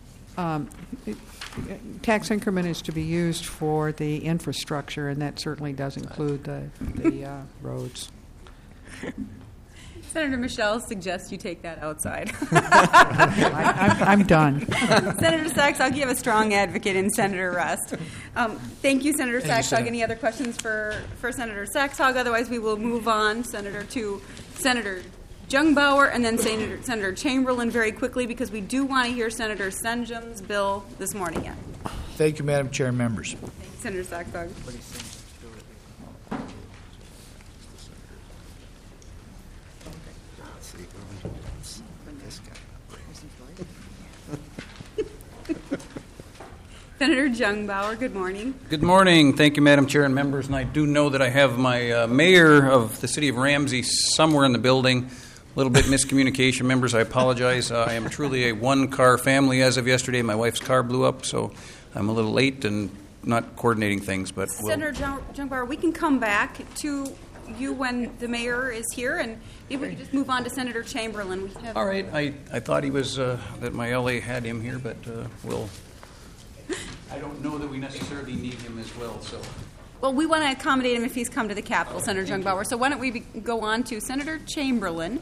Tax increment is to be used for the infrastructure, and that certainly does include the roads. Senator Michelle suggests you take that outside. I'm done. Senator Saxog, you have a strong advocate in Senator Rust. Thank you, Senator Saxog. Any other questions for Senator Saxog? Otherwise, we will move on, Senator Jungbauer and then Senator Chamberlain very quickly, because we do want to hear Senator Senjum's bill this morning yet. Thank you, Madam Chair and members. Senator Saxog. Senator Jungbauer, good morning. Good morning. Thank you, Madam Chair and members. And I do know that I have my mayor of the city of Ramsey somewhere in the building. A little bit miscommunication, members. I apologize. I am truly a one-car family as of yesterday. My wife's car blew up, so I'm a little late and not coordinating things. But Senator Jungbauer, we can come back to you when the mayor is here, and maybe we can just move on to Senator Chamberlain. All right. I thought he was that my LA had him here, but we'll. I don't know that we necessarily need him as well. So. Well, we want to accommodate him if he's come to the Capitol, Senator Jungbauer. So why don't we go on to Senator Chamberlain.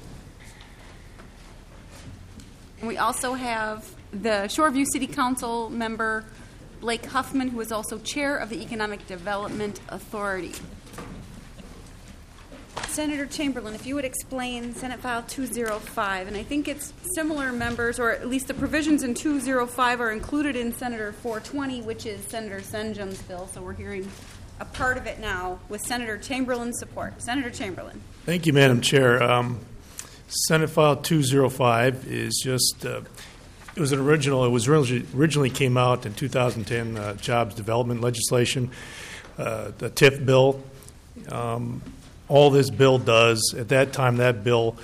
And we also have the Shoreview City Council member, Blake Huffman, who is also chair of the Economic Development Authority. Senator Chamberlain, if you would explain Senate File 205, and I think it's similar, members, or at least the provisions in 205 are included in Senator 420, which is Senator Senjum's bill, so we're hearing a part of it now with Senator Chamberlain's support. Senator Chamberlain. Thank you, Madam Chair. Senate File 205 is just, it was originally came out in 2010, jobs development legislation, the TIF bill. All this bill does, at that time, that bill,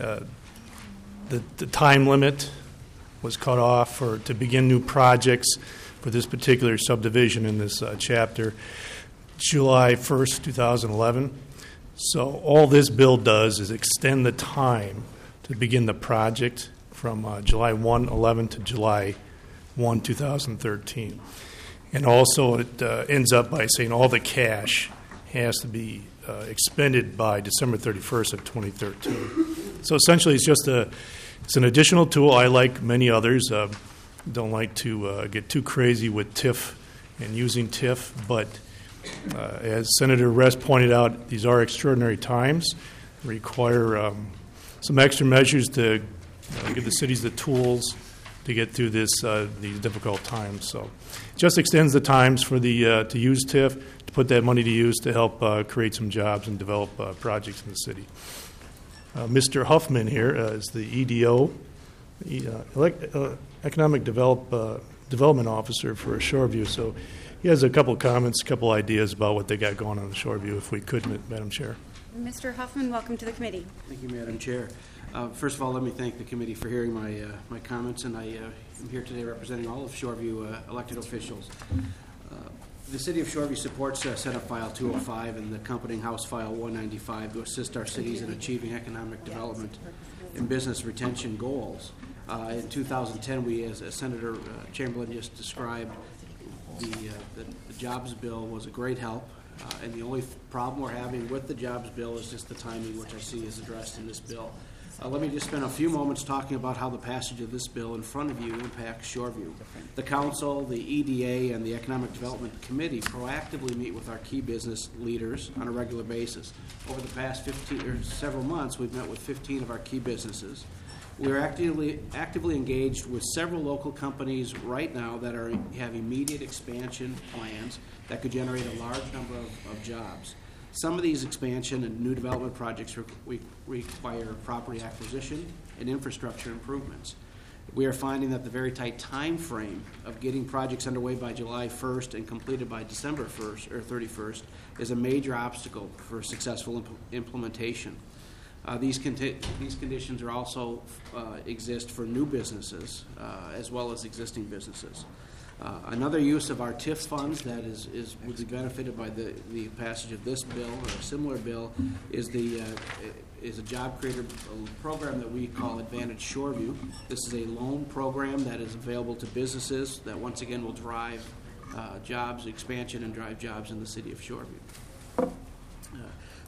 the time limit was cut off to begin new projects for this particular subdivision in this chapter, July 1st, 2011. So all this bill does is extend the time to begin the project from July 1/11 to July 1, 2013. And also it ends up by saying all the cash has to be expended by December 31st of 2013. So essentially it's an additional tool. I, like many others, don't like to get too crazy with TIF and using TIF, but as Senator Rest pointed out, these are extraordinary times, require some extra measures to give the cities the tools to get through these difficult times. So it just extends the times for to use TIF, to put that money to use to help create some jobs and develop projects in the city. Mr. Huffman here is the EDO, Economic Development Officer for Shoreview. So he has a couple of comments, a couple ideas about what they got going on in Shoreview, if we could, Madam Chair. Mr. Huffman, welcome to the committee. Thank you, Madam Chair. First of all, let me thank the committee for hearing my comments, and I am here today representing all of Shoreview elected officials. The City of Shoreview supports Senate File 205 and the accompanying House File 195 to assist our cities in achieving economic development and business retention goals. In 2010, we, as Senator Chamberlain just described, the jobs bill was a great help, and the only problem we're having with the jobs bill is just the timing, which I see is addressed in this bill. Let me just spend a few moments talking about how the passage of this bill in front of you impacts Shoreview. The Council, the EDA, and the Economic Development Committee proactively meet with our key business leaders on a regular basis. Over the past several months, we've met with 15 of our key businesses. We are actively engaged with several local companies right now that have immediate expansion plans that could generate a large number of jobs. Some of these expansion and new development projects require property acquisition and infrastructure improvements. We are finding that the very tight time frame of getting projects underway by July 1st and completed by December 1st or 31st is a major obstacle for successful implementation. These conditions are also exist for new businesses as well as existing businesses. Another use of our TIF funds that would be benefited by the passage of this bill or a similar bill is a job creator program that we call Advantage Shoreview. This is a loan program that is available to businesses that once again will drive jobs expansion and drive jobs in the city of Shoreview.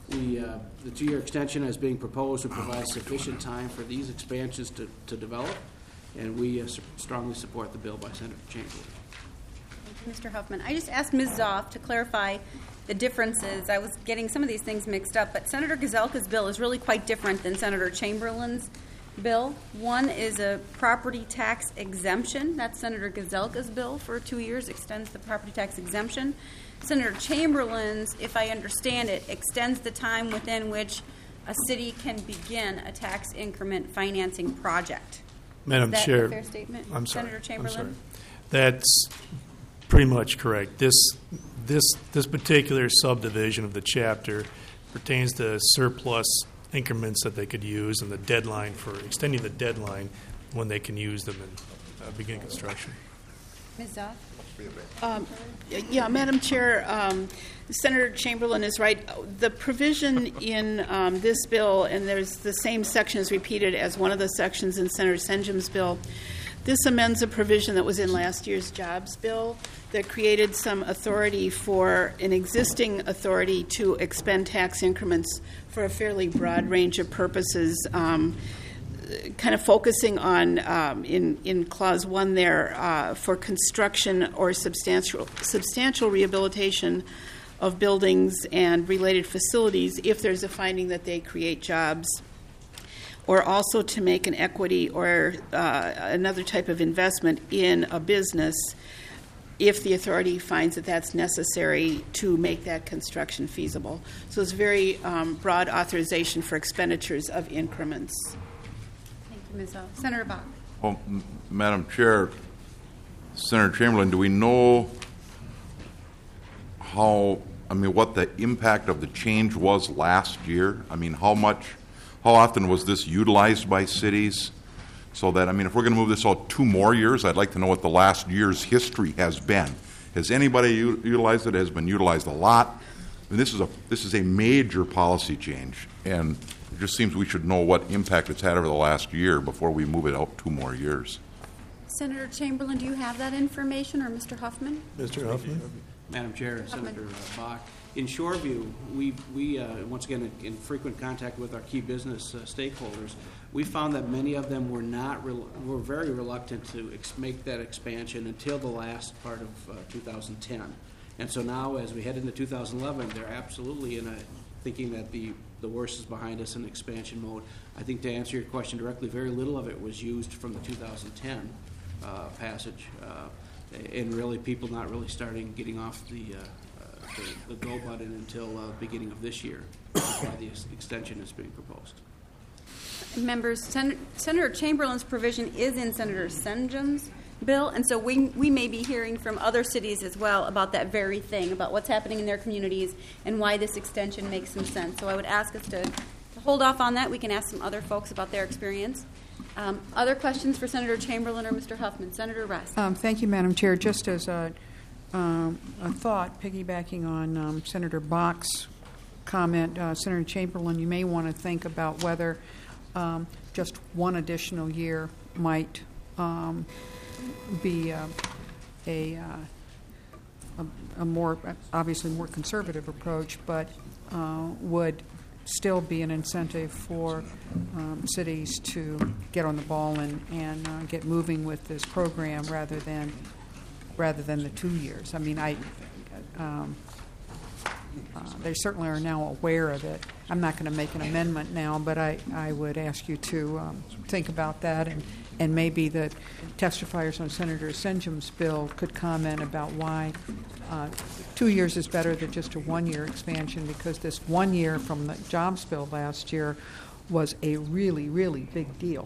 The 2-year extension as being proposed would provide sufficient time for these expansions to develop, and we strongly support the bill by Senator Chamberlain. Thank you, Mr. Huffman. I just asked Ms. Zoff to clarify the differences. I was getting some of these things mixed up, but Senator Gazelka's bill is really quite different than Senator Chamberlain's bill. One is a property tax exemption. That's Senator Gazelka's bill for 2 years, extends the property tax exemption. Senator Chamberlain's, if I understand it, extends the time within which a city can begin a tax increment financing project. Madam Is that Chair, a fair statement? I'm sorry. Senator Chamberlain? That's pretty much correct. This particular subdivision of the chapter pertains to surplus increments that they could use and the deadline for extending the deadline when they can use them and begin construction. Ms. Zoff? Yeah, Madam Chair, Senator Chamberlain is right. The provision in this bill, and there's the same section is repeated as one of the sections in Senator Senjum's bill. This amends a provision that was in last year's jobs bill that created some authority for an existing authority to expend tax increments for a fairly broad range of purposes, kind of focusing on, in Clause 1 there, for construction or substantial rehabilitation of buildings and related facilities if there's a finding that they create jobs, or also to make an equity or another type of investment in a business if the authority finds that that's necessary to make that construction feasible. So it's very broad authorization for expenditures of increments. Thank you, Ms. Zoff. Senator Bach? Well, Madam Chair, Senator Chamberlain, do we know what the impact of the change was last year? I mean, how often was this utilized by cities? So that, if we're going to move this out 2 more years, I'd like to know what the last year's history has been. Has anybody utilized it? It has been utilized a lot. This is a major policy change, and it just seems we should know what impact it's had over the last year before we move it out 2 more years. Senator Chamberlain, do you have that information, or Mr. Huffman? Mr. Huffman? Madam Chair, Senator Bach, in Shoreview, we once again in frequent contact with our key business stakeholders, we found that many of them were very reluctant to make that expansion until the last part of 2010. And so now, as we head into 2011, they're absolutely thinking that the worst is behind us in expansion mode. I think to answer your question directly, very little of it was used from the 2010 passage, and really people not really starting getting off the go button until the beginning of this year. That's why the extension is being proposed. Members, Senator Chamberlain's provision is in Senator Senjum's bill, and so we may be hearing from other cities as well about that very thing, about what's happening in their communities and why this extension makes some sense. So I would ask us to hold off on that. We can ask some other folks about their experience. Other questions for Senator Chamberlain or Mr. Huffman? Senator Rust. Thank you, Madam Chair. Just as a thought, piggybacking on Senator Bach's comment, Senator Chamberlain, you may want to think about whether just 1 additional year might be a more, obviously more conservative approach, but would still be an incentive for cities to get on the ball and get moving with this program rather than the 2 years. I mean, they certainly are now aware of it. I'm not going to make an amendment now, but I would ask you to think about that, and maybe the testifiers on Senator Senjum's bill could comment about why 2 years is better than just a 1-year expansion, because this 1 year from the jobs bill last year was a really, really big deal.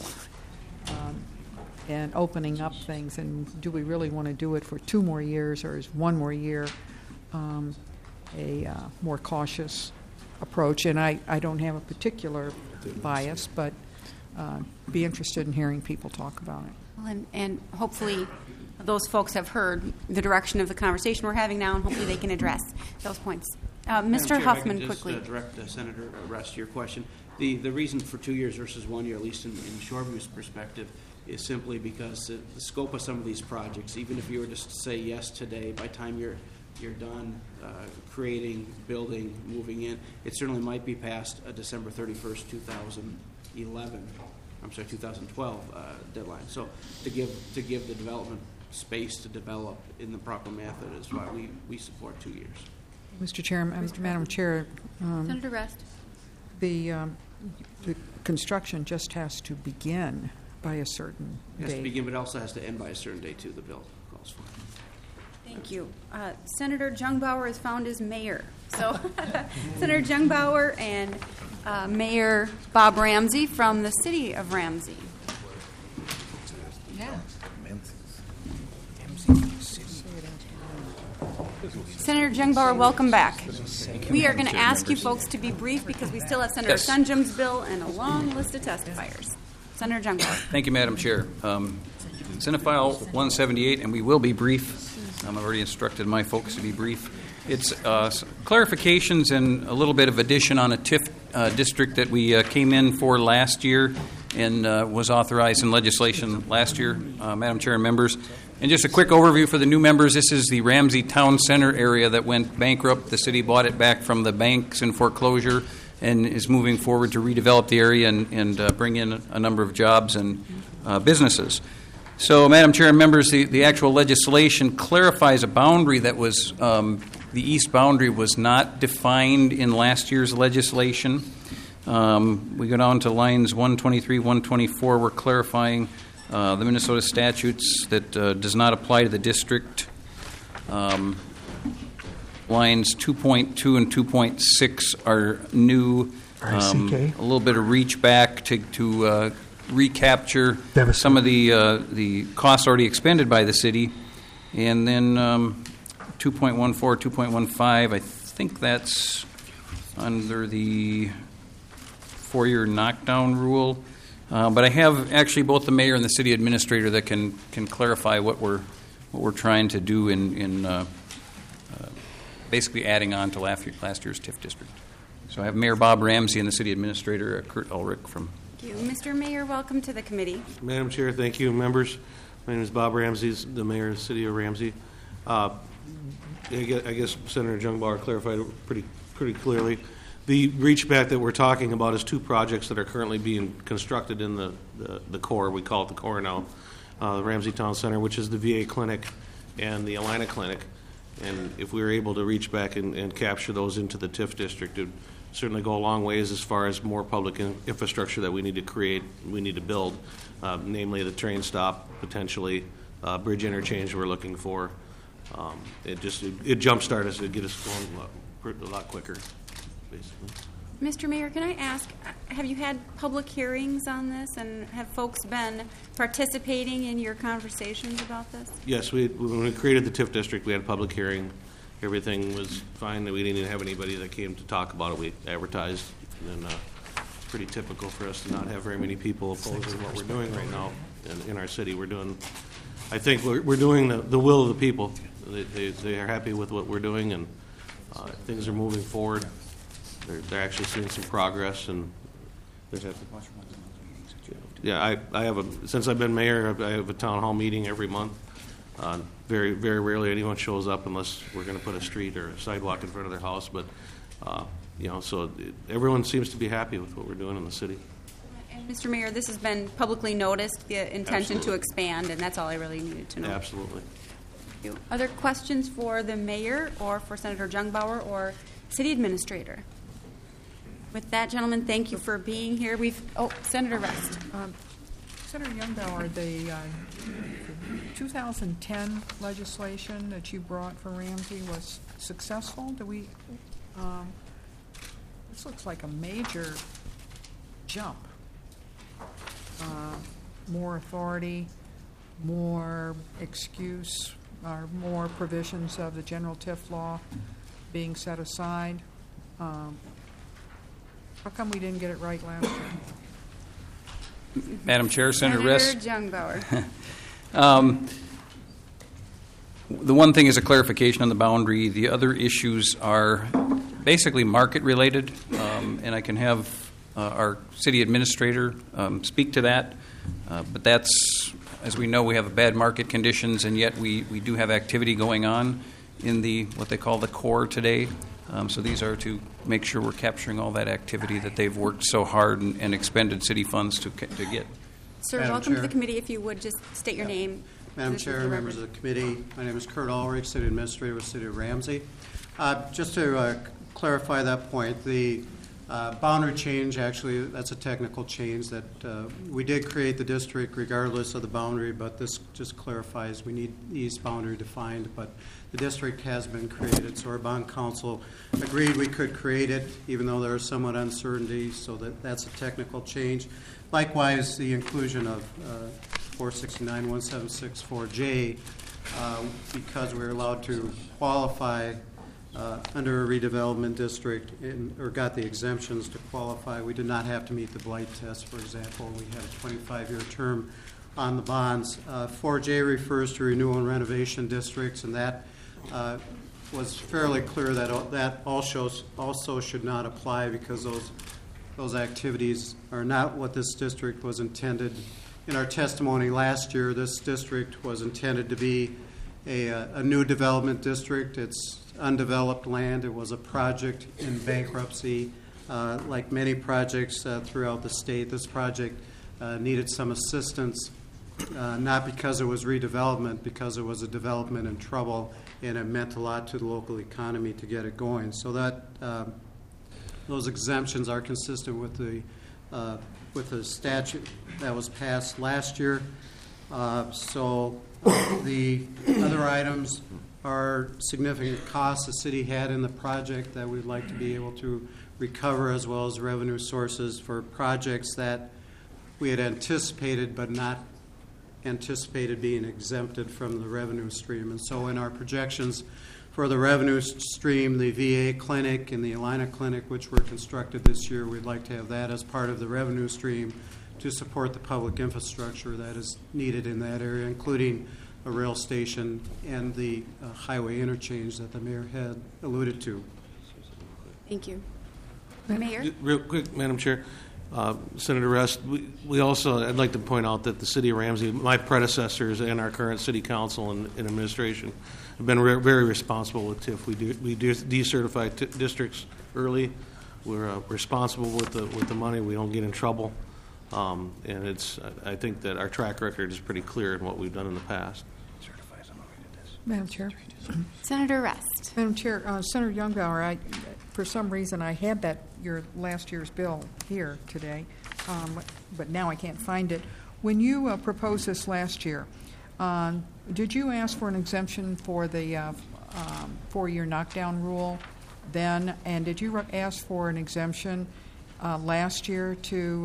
And opening up things, and do we really want to do it for 2 more years, or is 1 more year a more cautious approach? And I don't have a particular bias, but be interested in hearing people talk about it. Well, and hopefully those folks have heard the direction of the conversation we're having now, and hopefully they can address those points. Mr. Huffman, quickly. Direct Senator Rust to your question. The reason for 2 years versus 1 year, at least in Shoreview's perspective, is simply because the scope of some of these projects, even if you were to say yes today, by the time you're done, creating, building, moving in. It certainly might be past December 31st, 2012 deadline. So to give the development space to develop in the proper method is why we support 2 years. Mr. Chairman, Madam Chair, Senator Rest. the construction just has to begin by a certain It has to date. begin, but it also has to end by a certain date too, the bill calls for. Thank you. Senator Jungbauer is found as mayor. So Senator Jungbauer and Mayor Bob Ramsey from the city of Ramsey. Yeah. Senator Jungbauer, welcome back. We are going to ask you folks to be brief because we still have Senator Sunjum's bill and a long list of testifiers. Senator Jungbauer. Thank you, Madam Chair. Senate File 178, and we will be brief. I've already instructed my folks to be brief. It's clarifications and a little bit of addition on a TIF district that we came in for last year and was authorized in legislation last year, Madam Chair and members. And just a quick overview for the new members. This is the Ramsey Town Center area that went bankrupt. The city bought it back from the banks in foreclosure and is moving forward to redevelop the area and bring in a number of jobs and businesses. So, Madam Chair and members, the actual legislation clarifies a boundary that was, the east boundary was not defined in last year's legislation. We go down to lines 123, 124. We're clarifying the Minnesota statutes that does not apply to the district. Lines 2.2 and 2.6 are new. A little bit of reach back to recapture some of the costs already expended by the city. And then 2.14, 2.15, I think that's under the 4-year knockdown rule. But I have actually both the mayor and the city administrator that can clarify what we're trying to do in basically adding on to last year's TIF district. So I have Mayor Bob Ramsey and the city administrator Kurt Ulrich from. Thank you. Mr. Mayor, welcome to the committee. Madam Chair, thank you, members. My name is Bob Ramsey, the mayor of the city of Ramsey. I guess Senator Jungbauer clarified it pretty clearly. The reach back that we're talking about is 2 projects that are currently being constructed in the core. We call it the core now. The Ramsey Town Center, which is the VA clinic, and the Alina Clinic. And if we were able to reach back and capture those into the TIF district, it would certainly go a long ways as far as more public infrastructure that we need to create, we need to build, namely the train stop, potentially, bridge interchange we're looking for. It jumpstart us, it get us going a lot quicker, basically. Mr. Mayor, can I ask, have you had public hearings on this, and have folks been participating in your conversations about this? Yes, when we created the TIF district, we had a public hearing. Everything was fine. We didn't even have anybody that came to talk about it. We advertised, and it's pretty typical for us to not have very many people opposing what we're doing right now in our city. I think we're doing the will of the people. They are happy with what we're doing, and things are moving forward. They're actually seeing some progress, and yeah, I have since I've been mayor, I have a town hall meeting every month. Very, very rarely anyone shows up unless we're going to put a street or a sidewalk in front of their house. But so everyone seems to be happy with what we're doing in the city. And Mr. Mayor, this has been publicly noticed, the intention to expand, and that's all I really needed to know. Absolutely. Thank you. Other questions for the mayor or for Senator Jungbauer or city administrator? With that, gentlemen, thank you for being here. Senator Rest. Senator Jungbauer, the 2010 legislation that you brought for Ramsey was successful. This looks like a major jump. More authority, more excuse, or more provisions of the general TIF law being set aside. How come we didn't get it right last year? Madam Chair, Senator Rest. Jungbauer. The one thing is a clarification on the boundary. The other issues are basically market related, and I can have our city administrator speak to that. But that's, as we know, we have bad market conditions, and yet we do have activity going on. in the what they call the core today. So these are to make sure we're capturing all that activity that they've worked so hard and expended city funds to get. Sir, Madam welcome Chair. to the committee. If you would just state your name. Madam position Chair, for members record. of the committee, my name is Kurt Ulrich, City Administrator with City of Ramsey. Just to clarify that point, the boundary change, actually, that's a technical change that we did create the district regardless of the boundary, but this just clarifies we need the east boundary defined, but the district has been created. So our bond council agreed we could create it, even though there is somewhat uncertainty, so that's a technical change. Likewise, the inclusion of 469-1764J, because we're allowed to qualify under a redevelopment district or got the exemptions to qualify. We did not have to meet the blight test, for example. We had a 25-year term on the bonds. 4J refers to renewal and renovation districts, and that was fairly clear that that also should not apply because those activities are not what this district was intended. In our testimony last year, this district was intended to be a new development district. It's undeveloped land. It was a project in bankruptcy. Like many projects throughout the state, this project needed some assistance, not because it was redevelopment, because it was a development in trouble, and it meant a lot to the local economy to get it going. So that those exemptions are consistent with the statute that was passed last year. So the other items are significant costs the city had in the project that we'd like to be able to recover, as well as revenue sources for projects that we had anticipated but not anticipated being exempted from the revenue stream. And so in our projections for the revenue stream, the VA clinic and the Alina clinic, which were constructed this year, we'd like to have that as part of the revenue stream to support the public infrastructure that is needed in that area, including a rail station and the highway interchange that the mayor had alluded to. Thank you. Mayor? Real quick, Madam Chair. Senator Rest, we also, I'd like to point out that the City of Ramsey, my predecessors and our current City Council and administration have been very responsible with TIF. We decertify districts early. We're responsible with the money. We don't get in trouble. And I think that our track record is pretty clear in what we've done in the past. Madam Chair. Senator Rest. Madam Chair, Senator Youngbauer, for some reason I had last year's bill here today, but now I can't find it. When you proposed this last year, did you ask for an exemption for the 4-year knockdown rule then? And did you ask for an exemption last year to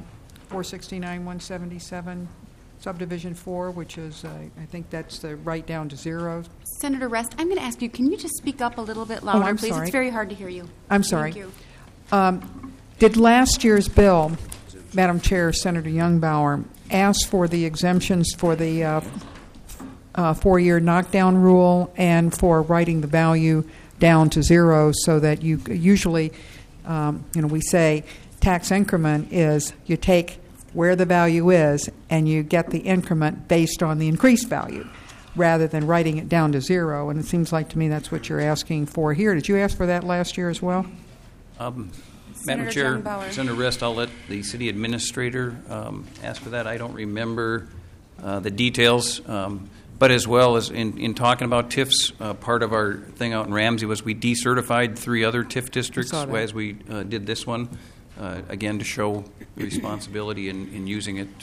469-177 subdivision 4, which is, I think that's the right down to zero? Senator Rest, I'm going to ask you, can you just speak up a little bit louder, I'm please? sorry. It's very hard to hear you. I'm sorry. Thank you. Did last year's bill, Madam Chair, Senator Youngbauer, ask for the exemptions for the 4-year knockdown rule and for writing the value down to zero, so that you usually, we say tax increment is you take where the value is and you get the increment based on the increased value, rather than writing it down to zero. And it seems like to me that's what you're asking for here. Did you ask for that last year as well? Madam Chair, Senator Rest, I'll let the city administrator ask for that. I don't remember the details. But as well as in talking about TIFs, part of our thing out in Ramsey was we decertified 3 other TIF districts as we did this one, again, to show responsibility in using it.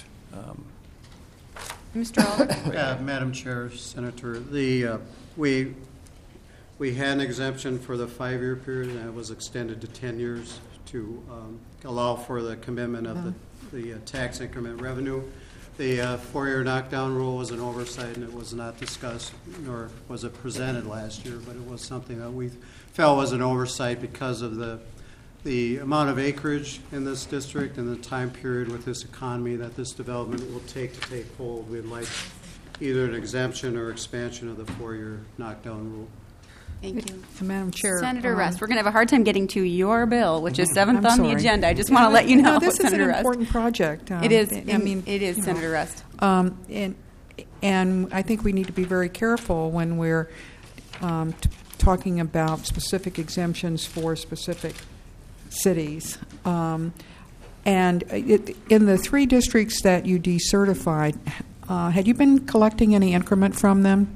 Mr. Ulrich? Madam Chair, Senator, we had an exemption for the 5-year period, and it was extended to 10 years to allow for the commitment of the tax increment revenue. The 4-year knockdown rule was an oversight, and it was not discussed, nor was it presented last year, but it was something that we felt was an oversight because of the amount of acreage in this district and the time period with this economy that this development will take to take hold. We'd like either an exemption or expansion of the 4-year knockdown rule. Thank you. Madam Chair. Senator Rest, we're going to have a hard time getting to your bill, which is 7th on the agenda. I just want to let you know, no, this Senator is an Rest. important project. It is. It is, Senator Rest. And I think we need to be very careful when we're talking about specific exemptions for specific cities. And in the 3 districts that you decertified, had you been collecting any increment from them?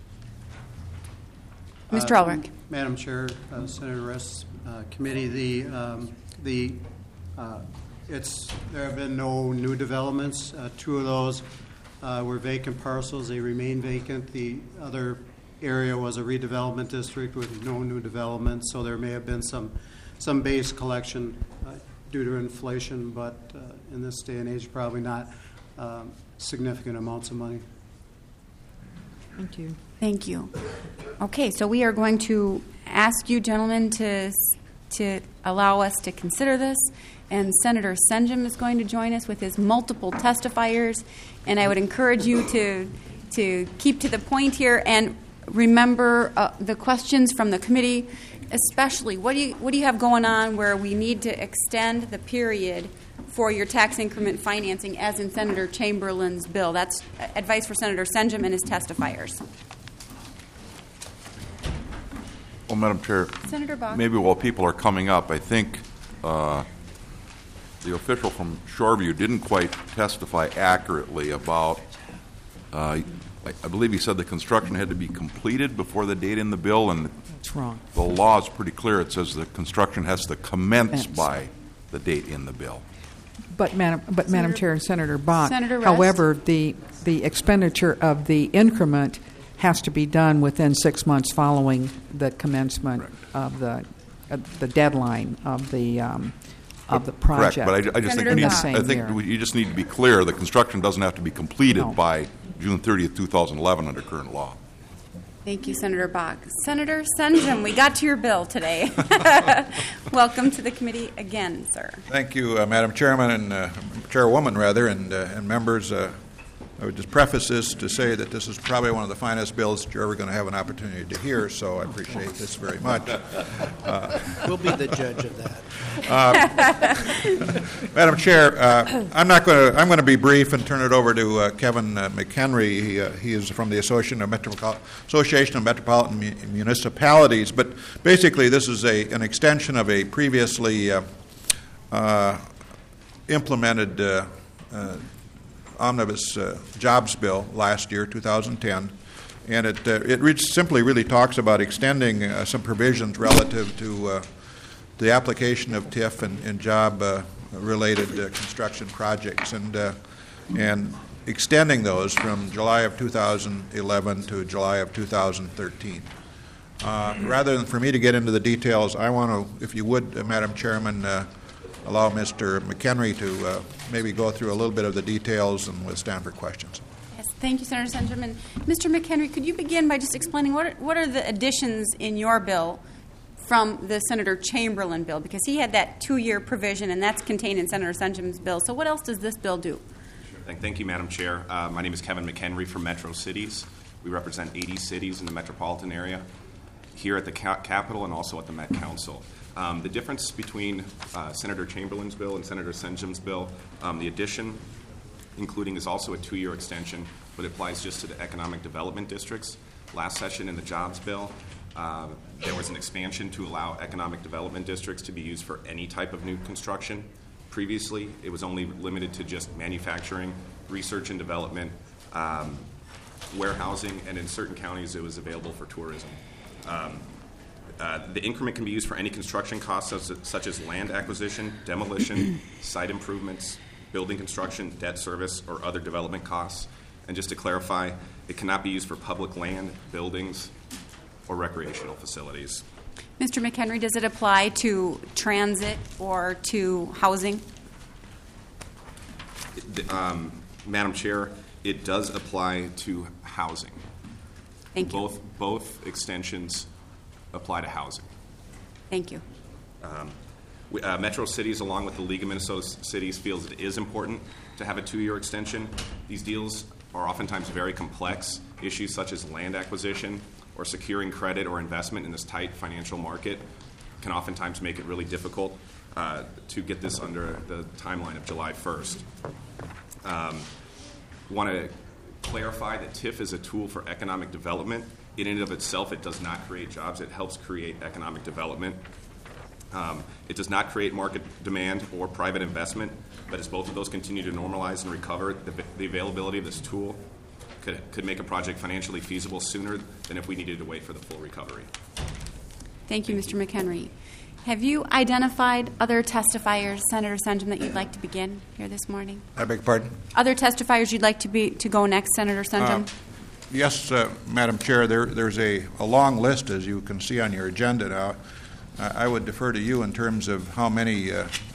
Mr. Ulrich. Madam Chair, Senator Rest's committee, there have been no new developments. 2 of those were vacant parcels. They remain vacant. The other area was a redevelopment district with no new development, so there may have been some base collection due to inflation, but in this day and age, probably not significant amounts of money. Thank you. Thank you. Okay, so we are going to ask you gentlemen to allow us to consider this, and Senator Senjum is going to join us with his multiple testifiers, and I would encourage you to keep to the point here and remember the questions from the committee, especially what do you have going on where we need to extend the period for your tax increment financing, as in Senator Chamberlain's bill. That's advice for Senator Senjum and his testifiers. Well, Madam Chair, Senator Bach. maybe while people are coming up, I think the official from Shoreview didn't quite testify accurately about, I believe he said the construction had to be completed before the date in the bill, and that's wrong. The law is pretty clear. It says the construction has to commence by the date in the bill. But Madam Chair and Senator Bach, Senator Rest. however, the expenditure of the increment has to be done within 6 months following the commencement of the deadline of the project. Correct, but I just think you just need to be clear. The construction doesn't have to be completed by June 30th, 2011 under current law. Thank you, Senator Bach. Senator Senjum, we got to your bill today. Welcome to the committee again, sir. Thank you, Madam Chairman and Chairwoman, rather, and members. I would just preface this to say that this is probably one of the finest bills that you're ever going to have an opportunity to hear, so I appreciate this very much. We'll be the judge of that. Madam Chair, I'm going to be brief and turn it over to Kevin McHenry. He is from the Association of Metropolitan Municipalities, but basically this is an extension of a previously implemented omnibus jobs bill last year, 2010, and it simply really talks about extending some provisions relative to the application of TIF and job-related construction projects, and extending those from July of 2011 to July of 2013. Rather than for me to get into the details, I want to, if you would, Madam Chairman, allow Mr. McHenry to maybe go through a little bit of the details and we'll stand for questions. Yes, thank you, Senator Senjum. And Mr. McHenry, could you begin by just explaining what are the additions in your bill from the Senator Chamberlain bill? Because he had that 2-year provision, and that's contained in Senator Senjum's bill. So what else does this bill do? Sure. Thank you, Madam Chair. My name is Kevin McHenry from Metro Cities. We represent 80 cities in the metropolitan area here at the Capitol and also at the Met Council. The difference between Senator Chamberlain's bill and Senator Senjum's bill, the addition, including, is also a 2-year extension, but it applies just to the economic development districts. Last session in the jobs bill, there was an expansion to allow economic development districts to be used for any type of new construction. Previously, it was only limited to just manufacturing, research and development, warehousing, and in certain counties it was available for tourism. The increment can be used for any construction costs such as land acquisition, demolition, site improvements, building construction, debt service, or other development costs. And just to clarify, it cannot be used for public land, buildings, or recreational facilities. Mr. McHenry, does it apply to transit or to housing? Madam Chair, it does apply to housing. Thank you. Both extensions apply to housing. Thank you. Metro Cities, along with the League of Minnesota Cities, feels it is important to have a 2-year extension. These deals are oftentimes very complex. Issues such as land acquisition or securing credit or investment in this tight financial market can oftentimes make it really difficult to get this under the timeline of July 1st. Want to clarify that TIF is a tool for economic development in and of itself, it does not create jobs. It helps create economic development. It does not create market demand or private investment, but as both of those continue to normalize and recover, the availability of this tool could make a project financially feasible sooner than if we needed to wait for the full recovery. Thank you, Mr. McHenry. Have you identified other testifiers, Senator Senjum, that you'd like to begin here this morning? I beg your pardon? Other testifiers you'd like to go next, Senator Senjum? Yes, Madam Chair, there's a long list, as you can see on your agenda now. I would defer to you in terms of how many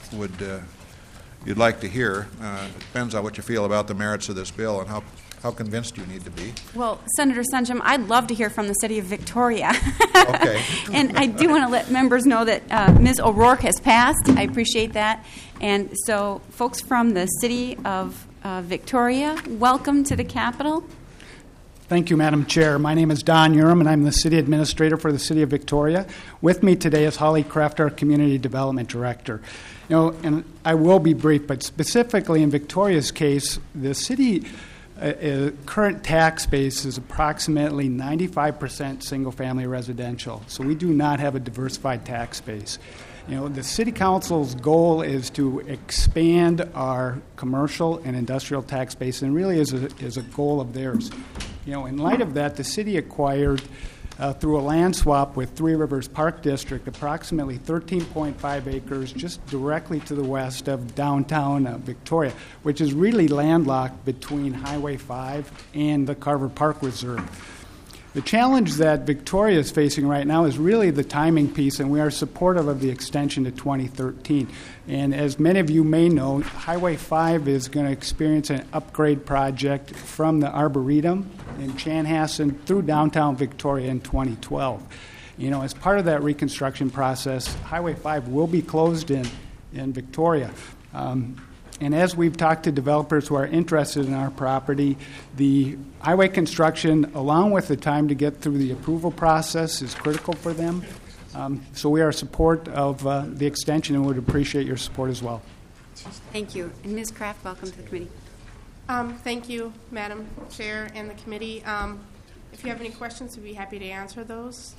you'd like to hear. It depends on what you feel about the merits of this bill and how convinced you need to be. Well, Senator Senjum, I'd love to hear from the city of Victoria. Okay. And I do want to let members know that Ms. O'Rourke has passed. I appreciate that. And so, folks from the city of Victoria, welcome to the Capitol. Thank you, Madam Chair. My name is Don Urim, and I'm the City Administrator for the City of Victoria. With me today is Holly Kraft, our Community Development Director. And I will be brief, but specifically in Victoria's case, the city current tax base is approximately 95% single-family residential, so we do not have a diversified tax base. The City Council's goal is to expand our commercial and industrial tax base, and really is a goal of theirs. In light of that, the city acquired, through a land swap with Three Rivers Park District, approximately 13.5 acres just directly to the west of downtown Victoria, which is really landlocked between Highway 5 and the Carver Park Reserve. The challenge that Victoria is facing right now is really the timing piece, and we are supportive of the extension to 2013. And as many of you may know, Highway 5 is going to experience an upgrade project from the Arboretum in Chanhassen through downtown Victoria in 2012. As part of that reconstruction process, Highway 5 will be closed in Victoria. And as we've talked to developers who are interested in our property, the highway construction, along with the time to get through the approval process, is critical for them. So we are in support of the extension and would appreciate your support as well. Thank you. And Ms. Kraft, welcome to the committee. Thank you, Madam Chair and the committee. If you have any questions, we'd be happy to answer those.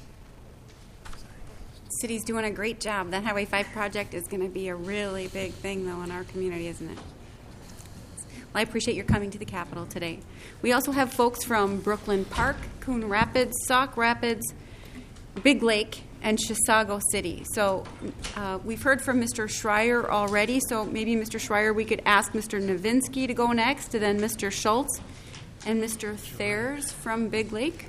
The city's doing a great job. That Highway 5 project is going to be a really big thing, though, in our community, isn't it? Well, I appreciate your coming to the Capitol today. We also have folks from Brooklyn Park, Coon Rapids, Sauk Rapids, Big Lake, and Chisago City. So we've heard from Mr. Schreier already, so maybe Mr. Schreier, we could ask Mr. Novinsky to go next, and then Mr. Schultz and Mr. Thayers from Big Lake.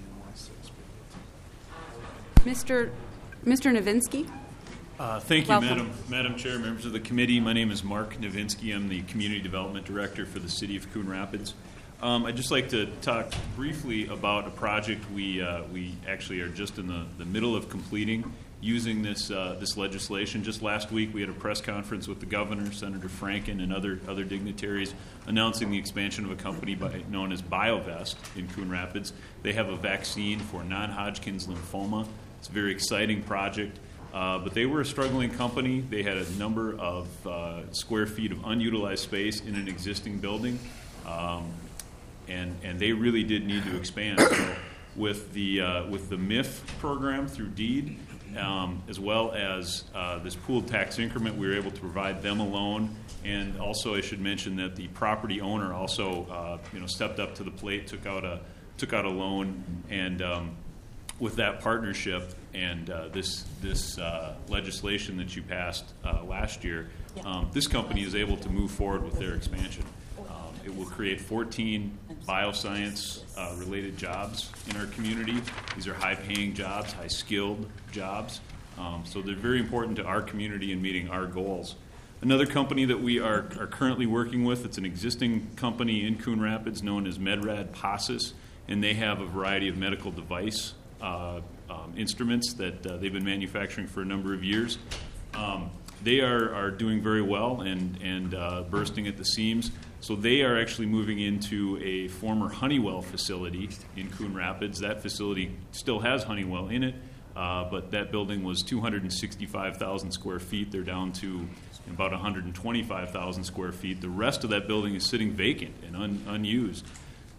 Mr. Novinsky. Thank you, Welcome. Madam Chair, members of the committee. My name is Mark Novinsky. I'm the Community Development Director for the City of Coon Rapids. I'd just like to talk briefly about a project we actually are just in the middle of completing using this legislation. Just last week, we had a press conference with the governor, Senator Franken, and other dignitaries announcing the expansion of a company known as BioVest in Coon Rapids. They have a vaccine for non-Hodgkin's lymphoma. It's a very exciting project, but they were a struggling company. They had a number of square feet of unutilized space in an existing building, and they really did need to expand. So with the MIF program through DEED, as well as this pooled tax increment, we were able to provide them a loan. And also, I should mention that the property owner also stepped up to the plate, took out a loan, and with that partnership and this legislation that you passed last year, this company is able to move forward with their expansion. It will create 14 bioscience-related jobs in our community. These are high-paying jobs, high-skilled jobs. So they're very important to our community in meeting our goals. Another company that we are currently working with, it's an existing company in Coon Rapids known as Medrad PASIS, and they have a variety of medical device instruments that they've been manufacturing for a number of years. They are doing very well and bursting at the seams. So they are actually moving into a former Honeywell facility in Coon Rapids. That facility still has Honeywell in it, but that building was 265,000 square feet. They're down to about 125,000 square feet. The rest of that building is sitting vacant and unused.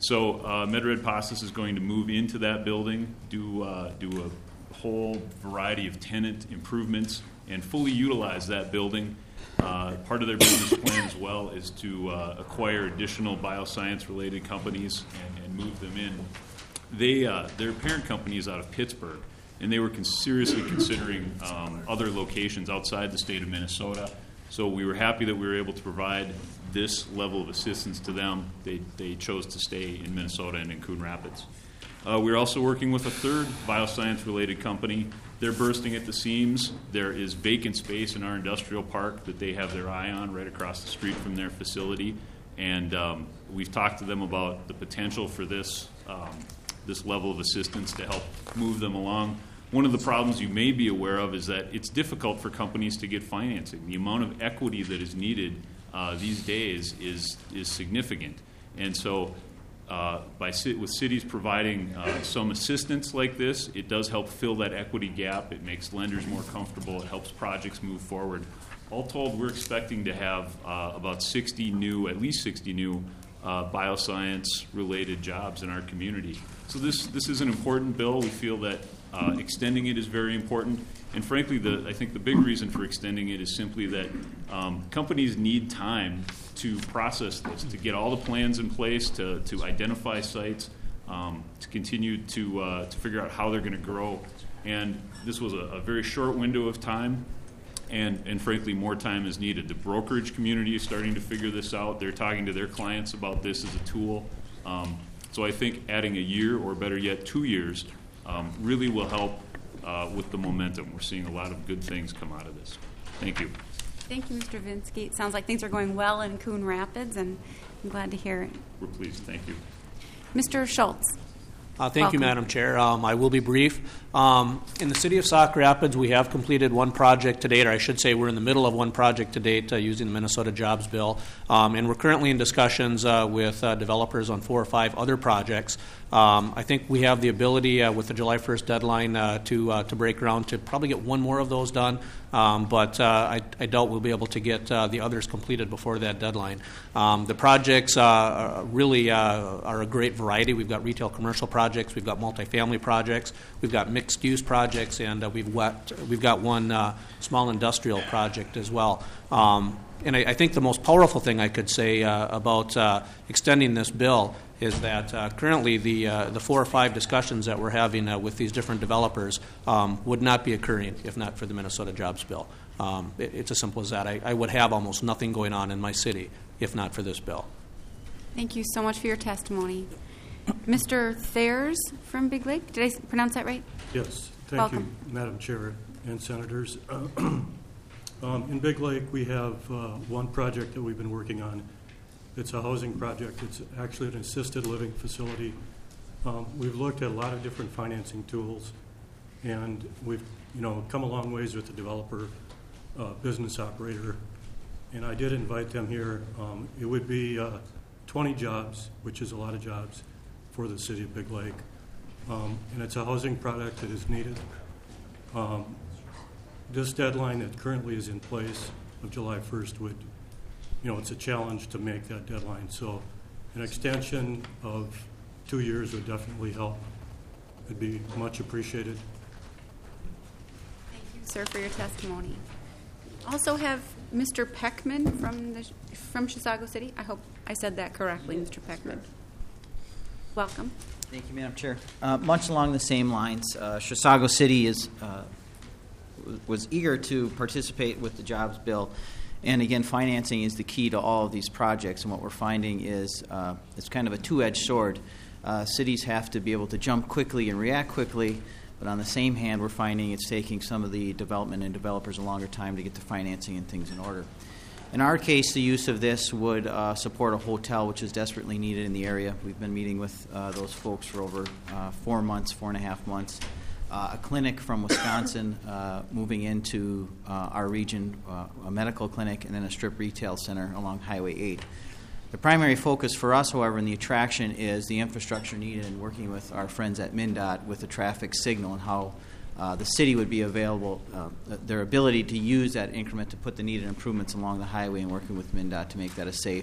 So MedRed Passes is going to move into that building, do a whole variety of tenant improvements, and fully utilize that building. Part of their business plan as well is to acquire additional bioscience-related companies and move them in. Their parent company is out of Pittsburgh, and they were seriously considering other locations outside the state of Minnesota. So we were happy that we were able to provide this level of assistance to them. They chose to stay in Minnesota and in Coon Rapids. We're also working with a third bioscience-related company. They're bursting at the seams. There is vacant space in our industrial park that they have their eye on right across the street from their facility. And we've talked to them about the potential for this level of assistance to help move them along. One of the problems you may be aware of is that it's difficult for companies to get financing. The amount of equity that is needed these days is significant. And so with cities providing some assistance like this, it does help fill that equity gap. It makes lenders more comfortable. It helps projects move forward. All told, we're expecting to have about at least 60 new bioscience-related jobs in our community. So this is an important bill. We feel that extending it is very important. And frankly, I think the big reason for extending it is simply that companies need time to process this, to get all the plans in place, to identify sites, to continue to figure out how they're going to grow. And this was a very short window of time, and frankly, more time is needed. The brokerage community is starting to figure this out. They're talking to their clients about this as a tool. So I think adding a year, or better yet, 2 years, really will help with the momentum. We're seeing a lot of good things come out of this. Thank you. Thank you, Mr. Vinsky. It sounds like things are going well in Coon Rapids, and I'm glad to hear it. We're pleased. Thank you. Mr. Schultz. Thank you, Madam Chair. I will be brief. In the city of Sauk Rapids, we have completed one project to date, or I should say we're in the middle of one project to date using the Minnesota Jobs Bill. And we're currently in discussions with developers on 4 or 5 other projects. I think we have the ability with the July 1st deadline to break ground to probably get one more of those done. But I doubt we'll be able to get the others completed before that deadline. The projects really are a great variety. We've got retail commercial projects, we've got multifamily projects, we've got mixed-use projects, and we've got one small industrial project as well. And I think the most powerful thing I could say about extending this bill is that currently the 4 or 5 discussions that we're having with these different developers would not be occurring if not for the Minnesota Jobs Bill. It's as simple as that. I would have almost nothing going on in my city if not for this bill. Thank you so much for your testimony. Mr. Thayers from Big Lake. Did I pronounce that right? Yes. Thank Welcome. you, Madam Chair and Senators. In Big Lake, we have one project that we've been working on. It's a housing project. It's actually an assisted living facility. We've looked at a lot of different financing tools, and we've come a long ways with the developer, business operator, and I did invite them here. It would be 20 jobs, which is a lot of jobs for the city of Big Lake, and it's a housing product that is needed. This deadline that currently is in place of July 1st would, it's a challenge to make that deadline. So an extension of 2 years would definitely help. It'd be much appreciated. Thank you, sir, for your testimony. Also have Mr. Peckman from Chisago City. I hope I said that correctly, Mr. Peckman. Welcome. Thank you, Madam Chair. Much along the same lines, Chisago City was eager to participate with the jobs bill, and again, financing is the key to all of these projects. And what we're finding is it's kind of a two-edged sword. Cities have to be able to jump quickly and react quickly, but on the same hand, we're finding it's taking some of the development and developers a longer time to get the financing and things in order. In our case, the use of this would support a hotel, which is desperately needed in the area. We've been meeting with those folks for over 4.5 months. A clinic from Wisconsin moving into our region, a medical clinic, and then a strip retail center along Highway 8. The primary focus for us, however, in the attraction is the infrastructure needed and working with our friends at MnDOT with the traffic signal and how the city would be available, their ability to use that increment to put the needed improvements along the highway and working with MnDOT to make that a safe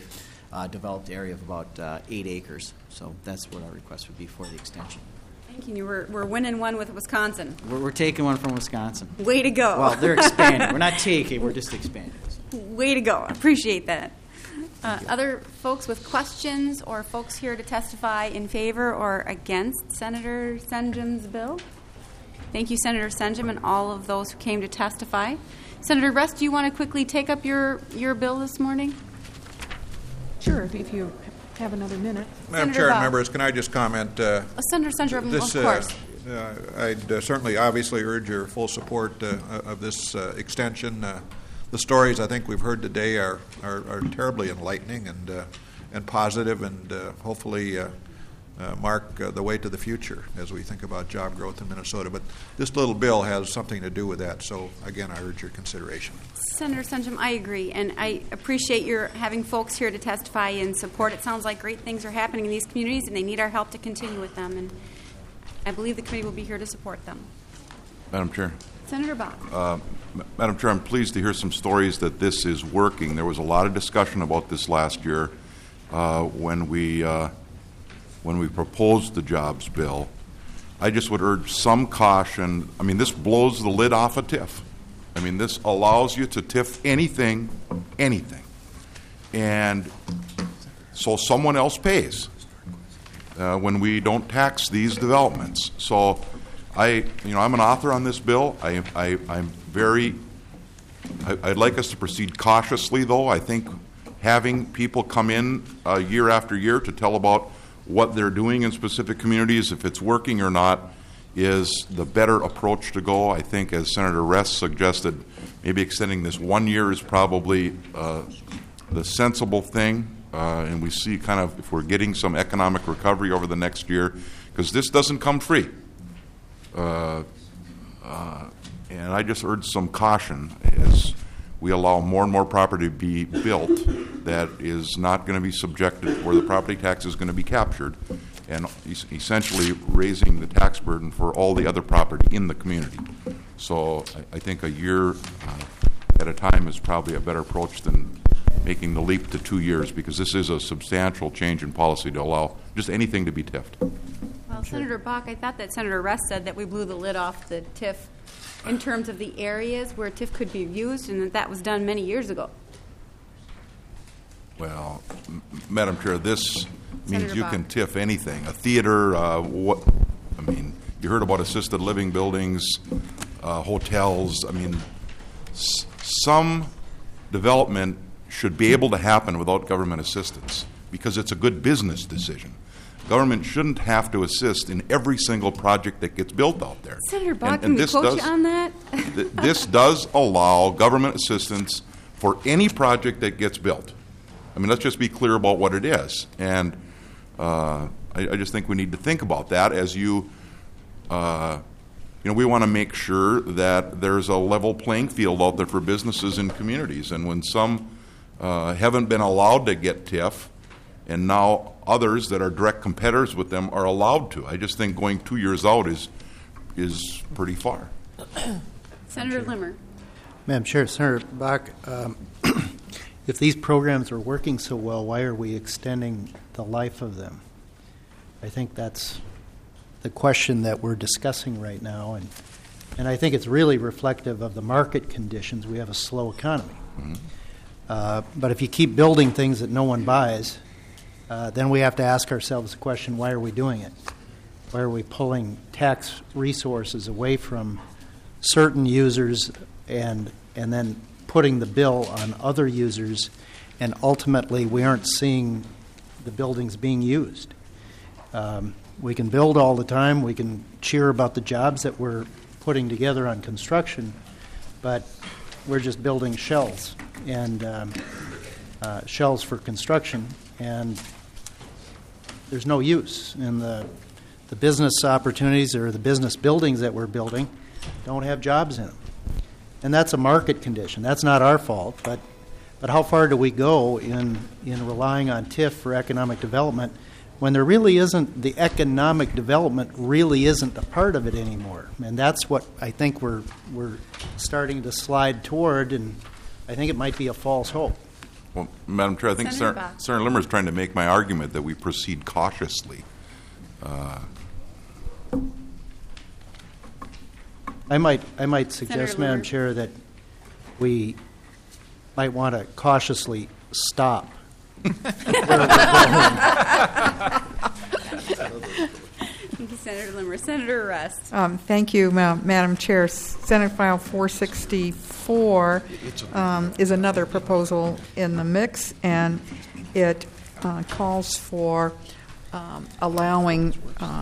developed area of about 8 acres. So that's what our request would be for the extension. Thank you. We're winning one with Wisconsin. We're taking one from Wisconsin. Way to go. Well, they're expanding. We're not taking, we're just expanding. Way to go. Appreciate that. Other folks with questions or folks here to testify in favor or against Senator Senjum's bill? Thank you, Senator Senjum, and all of those who came to testify. Senator Rest, do you want to quickly take up your bill this morning? Sure, if you have another minute. Madam Chair and members, can I just comment? Senator Senjum, of course. I'd certainly obviously urge your full support of this extension. The stories I think we've heard today are terribly enlightening and positive, and hopefully mark the way to the future as we think about job growth in Minnesota. But this little bill has something to do with that. So again, I urge your consideration. Senator Senjum, I agree, and I appreciate your having folks here to testify in support. It sounds like great things are happening in these communities, and they need our help to continue with them. And I believe the committee will be here to support them. Madam Chair. Senator Bach. Madam Chair, I'm pleased to hear some stories that this is working. There was a lot of discussion about this last year when we proposed the jobs bill. I just would urge some caution. I mean, this blows the lid off of TIF. I mean, this allows you to TIF anything. And so someone else pays when we don't tax these developments. So I'm an author on this bill. I'd like us to proceed cautiously, though. I think having people come in year after year to tell about what they're doing in specific communities, if it's working or not, is the better approach to go. I think, as Senator Rest suggested, maybe extending this 1 year is probably the sensible thing. And we see kind of if we're getting some economic recovery over the next year, because this doesn't come free. And I just urge some caution as we allow more and more property to be built that is not going to be subjected, where the property tax is going to be captured, and essentially raising the tax burden for all the other property in the community. So I think a year at a time is probably a better approach than making the leap to 2 years, because this is a substantial change in policy to allow just anything to be TIF'd. Well, Senator Bach, I thought that Senator Rest said that we blew the lid off the TIF in terms of the areas where TIF could be used, and that was done many years ago. Well, Madam Chair, this means Senator you Bach. can TIF anything. A theater, you heard about assisted living buildings, hotels. I mean, some development should be able to happen without government assistance because it's a good business decision. Government shouldn't have to assist in every single project that gets built out there. Senator Bach, can we quote you on that? This does allow government assistance for any project that gets built. I mean, let's just be clear about what it is. And I just think we need to think about that as we want to make sure that there's a level playing field out there for businesses and communities. And when some haven't been allowed to get TIF, and now others that are direct competitors with them are allowed to, I just think going 2 years out is pretty far. Senator Limmer. Madam Chair, Senator Bach, if these programs are working so well, why are we extending the life of them? I think that's the question that we're discussing right now, and I think it's really reflective of the market conditions. We have a slow economy. Mm-hmm. But if you keep building things that no one buys, then we have to ask ourselves the question, why are we doing it? Why are we pulling tax resources away from certain users and then putting the bill on other users, and ultimately we aren't seeing the buildings being used? We can build all the time. We can cheer about the jobs that we're putting together on construction, but we're just building shells and shells for construction, and there's no use. And the business opportunities or the business buildings that we're building don't have jobs in them. And that's a market condition. That's not our fault, but how far do we go in relying on TIF for economic development when there really isn't, the economic development really isn't a part of it anymore? And that's what I think we're starting to slide toward, and I think it might be a false hope. Well, Madam Chair, I think Senator Senator Limmer is trying to make my argument that we proceed cautiously. I might suggest, Senator Madam Limmer. Chair, that we might want to cautiously stop. Thank you, Senator Limmer. Senator Rust. Thank you, Madam Chair. Senate File 464 is another proposal in the mix, and it calls for allowing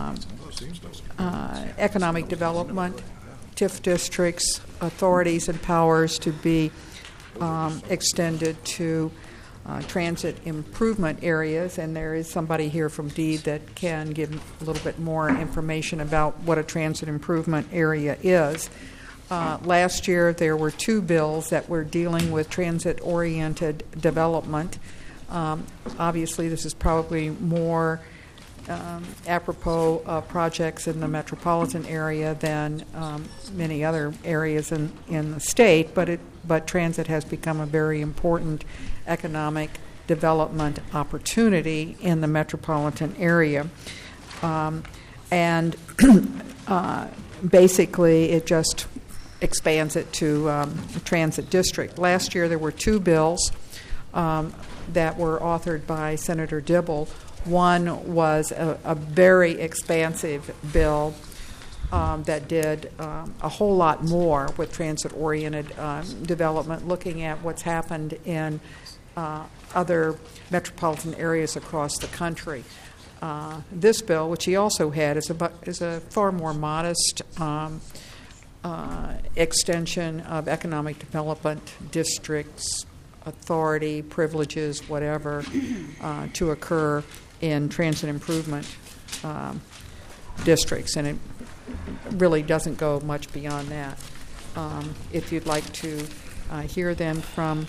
economic development, TIF districts, authorities, and powers to be extended to transit improvement areas, and there is somebody here from DEED that can give a little bit more information about what a transit improvement area is. Last year, there were 2 bills that were dealing with transit-oriented development. Obviously, this is probably more apropos of projects in the metropolitan area than many other areas in the state, but transit has become a very important economic development opportunity in the metropolitan area. And basically, it just expands it to a transit district. Last year, there were 2 bills that were authored by Senator Dibble. One was a very expansive bill that did a whole lot more with transit-oriented development, looking at what's happened in other metropolitan areas across the country. This bill, which he also had, is a far more modest extension of economic development districts, authority, privileges, whatever, to occur in transit improvement districts, and it really doesn't go much beyond that. If you'd like to hear then from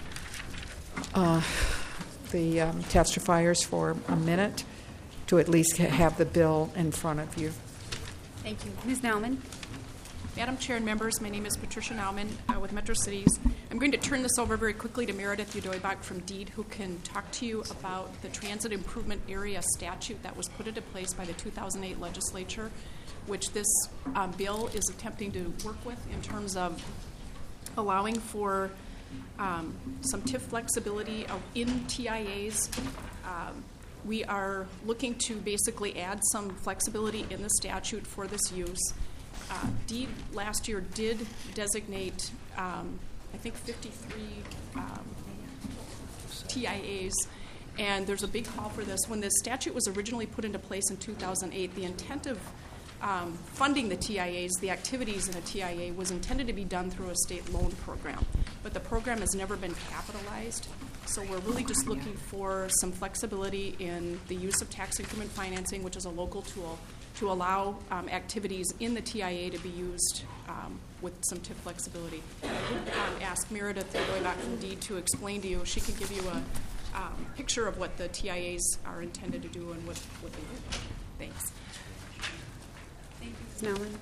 the testifiers for a minute, to at least have the bill in front of you. Thank you. Ms. Nauman. Madam Chair and members, my name is Patricia Nauman with Metro Cities. I'm going to turn this over very quickly to Meredith Udoybach from DEED, who can talk to you about the Transit Improvement Area statute that was put into place by the 2008 legislature, which this bill is attempting to work with in terms of allowing for some TIF flexibility in TIAs. We are looking to basically add some flexibility in the statute for this use. DEED last year did designate, I think, 53 TIAs, and there's a big call for this. When the statute was originally put into place in 2008, the intent of funding the TIAs, the activities in a TIA, was intended to be done through a state loan program, but the program has never been capitalized. So we're really just looking for some flexibility in the use of tax increment financing, which is a local tool, to allow activities in the TIA to be used with some TIF flexibility. I would ask Meredith Udoybach from DEED to explain to you. She can give you a picture of what the TIAs are intended to do and what they do. Thanks. Thank you, Ms. Nauman.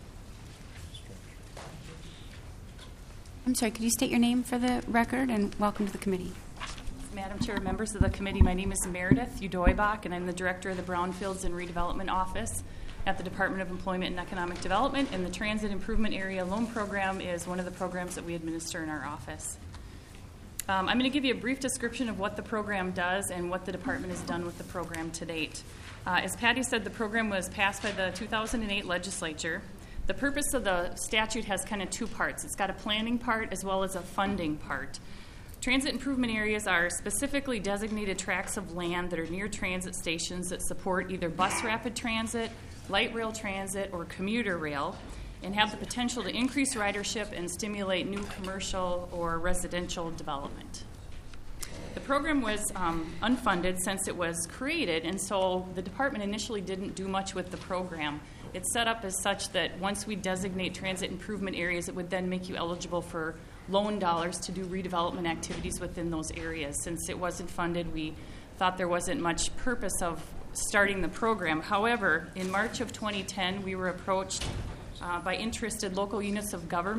I'm sorry, could you state your name for the record, and welcome to the committee. Madam Chair, members of the committee, my name is Meredith Udoybach, and I'm the Director of the Brownfields and Redevelopment Office at the Department of Employment and Economic Development, and the Transit Improvement Area Loan Program is one of the programs that we administer in our office. I'm going to give you a brief description of what the program does and what the department has done with the program to date. As Patty said, the program was passed by the 2008 legislature. The purpose of the statute has kind of 2 parts. It's got a planning part as well as a funding part. Transit improvement areas are specifically designated tracts of land that are near transit stations that support either bus rapid transit, light rail transit, or commuter rail, and have the potential to increase ridership and stimulate new commercial or residential development. The program was unfunded since it was created, and so the department initially didn't do much with the program. It's set up as such that once we designate transit improvement areas, it would then make you eligible for loan dollars to do redevelopment activities within those areas. Since it wasn't funded, we thought there wasn't much purpose of starting the program. However, in March of 2010, we were approached by interested local units of government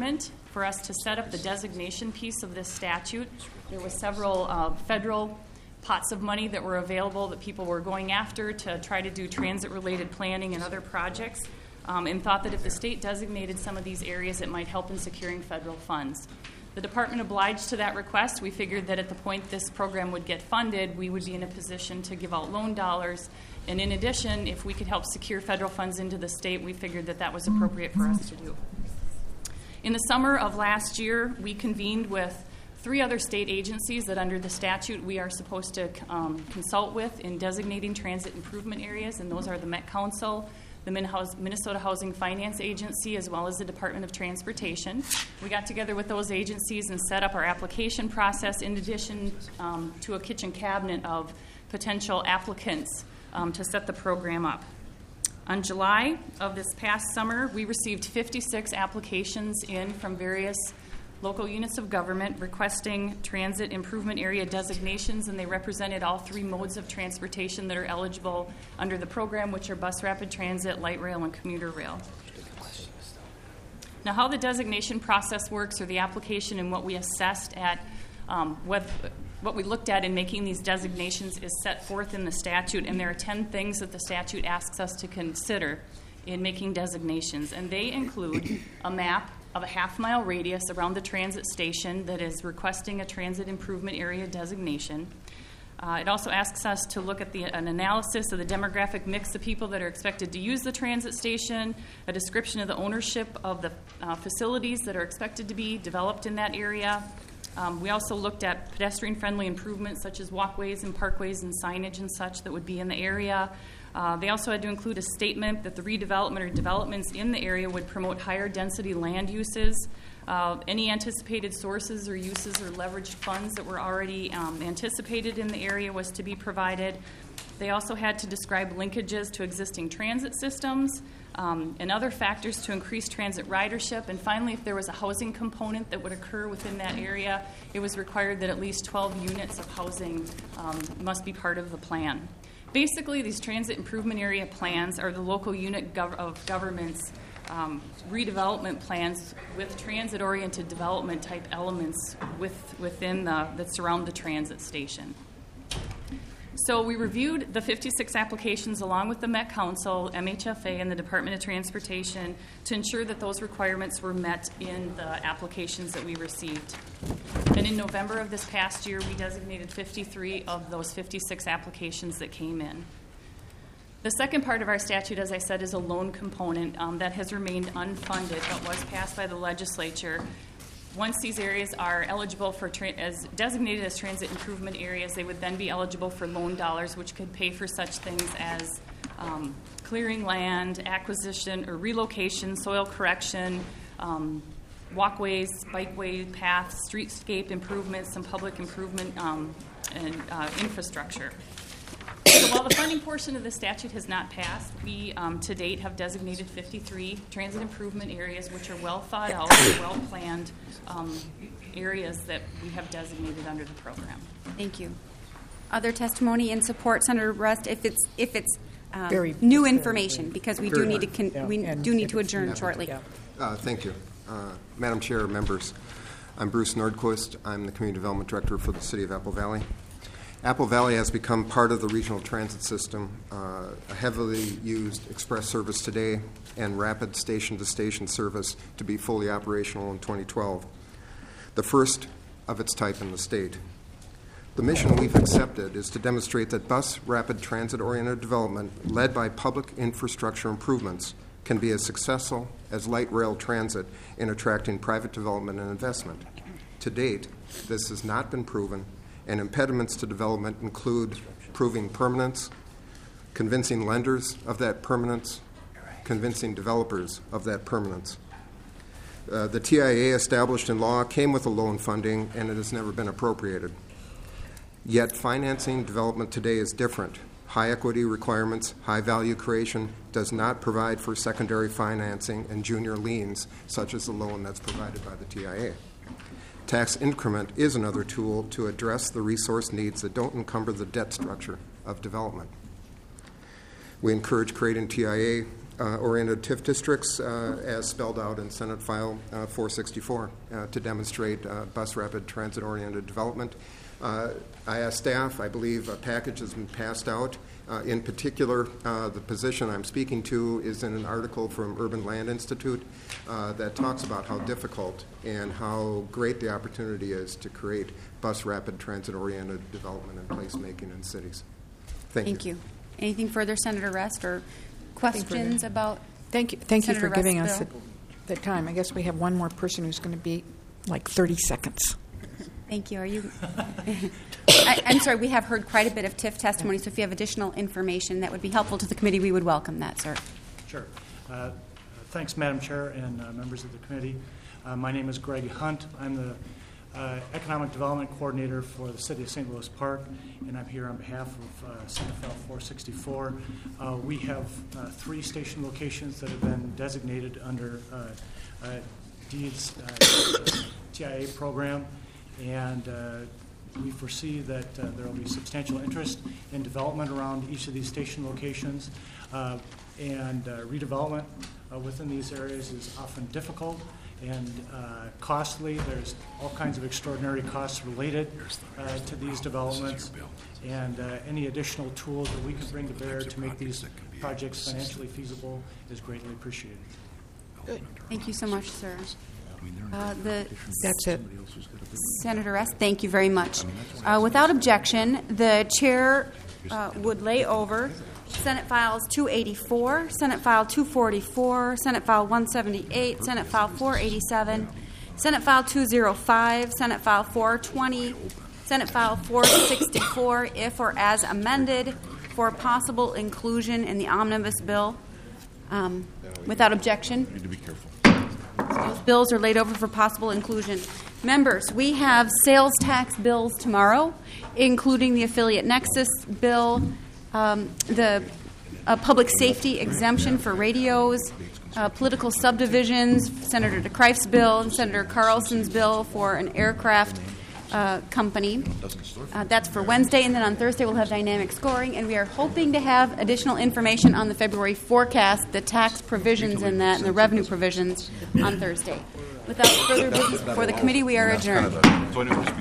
for us to set up the designation piece of this statute. There were several federal pots of money that were available that people were going after to try to do transit-related planning and other projects, and thought that if the state designated some of these areas, it might help in securing federal funds. The department obliged to that request. We figured that at the point this program would get funded, we would be in a position to give out loan dollars. And in addition, if we could help secure federal funds into the state, we figured that that was appropriate for us to do. In the summer of last year, we convened with 3 other state agencies that under the statute we are supposed to consult with in designating transit improvement areas, and those are the Met Council, the Minnesota Housing Finance Agency, as well as the Department of Transportation. We got together with those agencies and set up our application process in addition to a kitchen cabinet of potential applicants to set the program up. On July of this past summer, we received 56 applications in from various local units of government requesting transit improvement area designations, and they represented all 3 modes of transportation that are eligible under the program, which are bus rapid transit, light rail, and commuter rail. Now, how the designation process works, or the application, and what we assessed at what we looked at in making these designations is set forth in the statute, and there are 10 things that the statute asks us to consider in making designations, and they include a map of a half-mile radius around the transit station that is requesting a transit improvement area designation. It also asks us to look at an analysis of the demographic mix of people that are expected to use the transit station, a description of the ownership of the facilities that are expected to be developed in that area. We also looked at pedestrian-friendly improvements such as walkways and parkways and signage and such that would be in the area. They also had to include a statement that the redevelopment or developments in the area would promote higher density land uses. Any anticipated sources or uses or leveraged funds that were already anticipated in the area was to be provided. They also had to describe linkages to existing transit systems and other factors to increase transit ridership. And finally, if there was a housing component that would occur within that area, it was required that at least 12 units of housing must be part of the plan. Basically, these transit improvement area plans are the local unit of government's redevelopment plans with transit-oriented development type elements within that surround the transit station. So we reviewed the 56 applications along with the Met Council, MHFA, and the Department of Transportation to ensure that those requirements were met in the applications that we received. And in November of this past year, we designated 53 of those 56 applications that came in. The second part of our statute, as I said, is a loan component that has remained unfunded but was passed by the legislature. Once these areas are eligible for as designated as transit improvement areas, they would then be eligible for loan dollars, which could pay for such things as clearing land, acquisition or relocation, soil correction, walkways, bikeway paths, streetscape improvements, some public improvement and infrastructure. So while the funding portion of the statute has not passed, we to date have designated 53 transit improvement areas, which are well thought out, well planned areas that we have designated under the program. Thank you. Other testimony in support, Senator Rust, if it's new information, because we do need to adjourn shortly. Thank you, Madam Chair, members. I'm Bruce Nordquist. I'm the Community Development Director for the City of Apple Valley. Apple Valley has become part of the regional transit system, a heavily used express service today, and rapid station-to-station service to be fully operational in 2012, the first of its type in the state. The mission we've accepted is to demonstrate that bus rapid transit-oriented development led by public infrastructure improvements can be as successful as light rail transit in attracting private development and investment. To date, this has not been proven, and impediments to development include proving permanence, convincing lenders of that permanence, convincing developers of that permanence. The TIA established in law came with a loan funding, and it has never been appropriated. Yet financing development today is different. High equity requirements, high value creation does not provide for secondary financing and junior liens, such as the loan that's provided by the TIA. Tax increment is another tool to address the resource needs that don't encumber the debt structure of development. We encourage creating TIA oriented TIF districts as spelled out in Senate File 464 to demonstrate bus rapid transit-oriented development. I asked staff, I believe a package has been passed out. In particular, the position I'm speaking to is in an article from Urban Land Institute that talks about how difficult and how great the opportunity is to create bus rapid transit-oriented development and placemaking in cities. Thank you. Anything further, Senator Rest, or questions about Thank you Senator for giving Rest's us the time. I guess we have one more person who's going to be like 30 seconds. Thank you. Are you? I'm sorry, we have heard quite a bit of TIF testimony, so if you have additional information that would be helpful to the committee, we would welcome that, sir. Sure. Thanks, Madam Chair and members of the committee. My name is Greg Hunt. I'm the Economic Development Coordinator for the City of St. Louis Park, and I'm here on behalf of Senate File 464. We have 3 station locations that have been designated under DEED's TIA program, and we foresee that there will be substantial interest in development around each of these station locations, and redevelopment within these areas is often difficult and costly. There's all kinds of extraordinary costs related to these developments, and any additional tools that we can bring to bear to make these projects financially feasible is greatly appreciated. Good. Thank you so much, sir. That's it. Senator Rest, thank you very much. Without objection, the chair would lay over Senate Files 284, Senate File 244, Senate File 178, Senate File 487, Senate File 205, Senate File 420, Senate File 464, if or as amended, for possible inclusion in the omnibus bill. Without objection. You need to be careful. Those bills are laid over for possible inclusion. Members, we have sales tax bills tomorrow, including the affiliate nexus bill, the public safety exemption for radios, political subdivisions, Senator DeKreif's bill, and Senator Carlson's bill for an aircraft company. That's for Wednesday, and then on Thursday we'll have dynamic scoring, and we are hoping to have additional information on the February forecast, the tax provisions in that, and the revenue provisions on Thursday. Without further business before the committee, we are adjourned.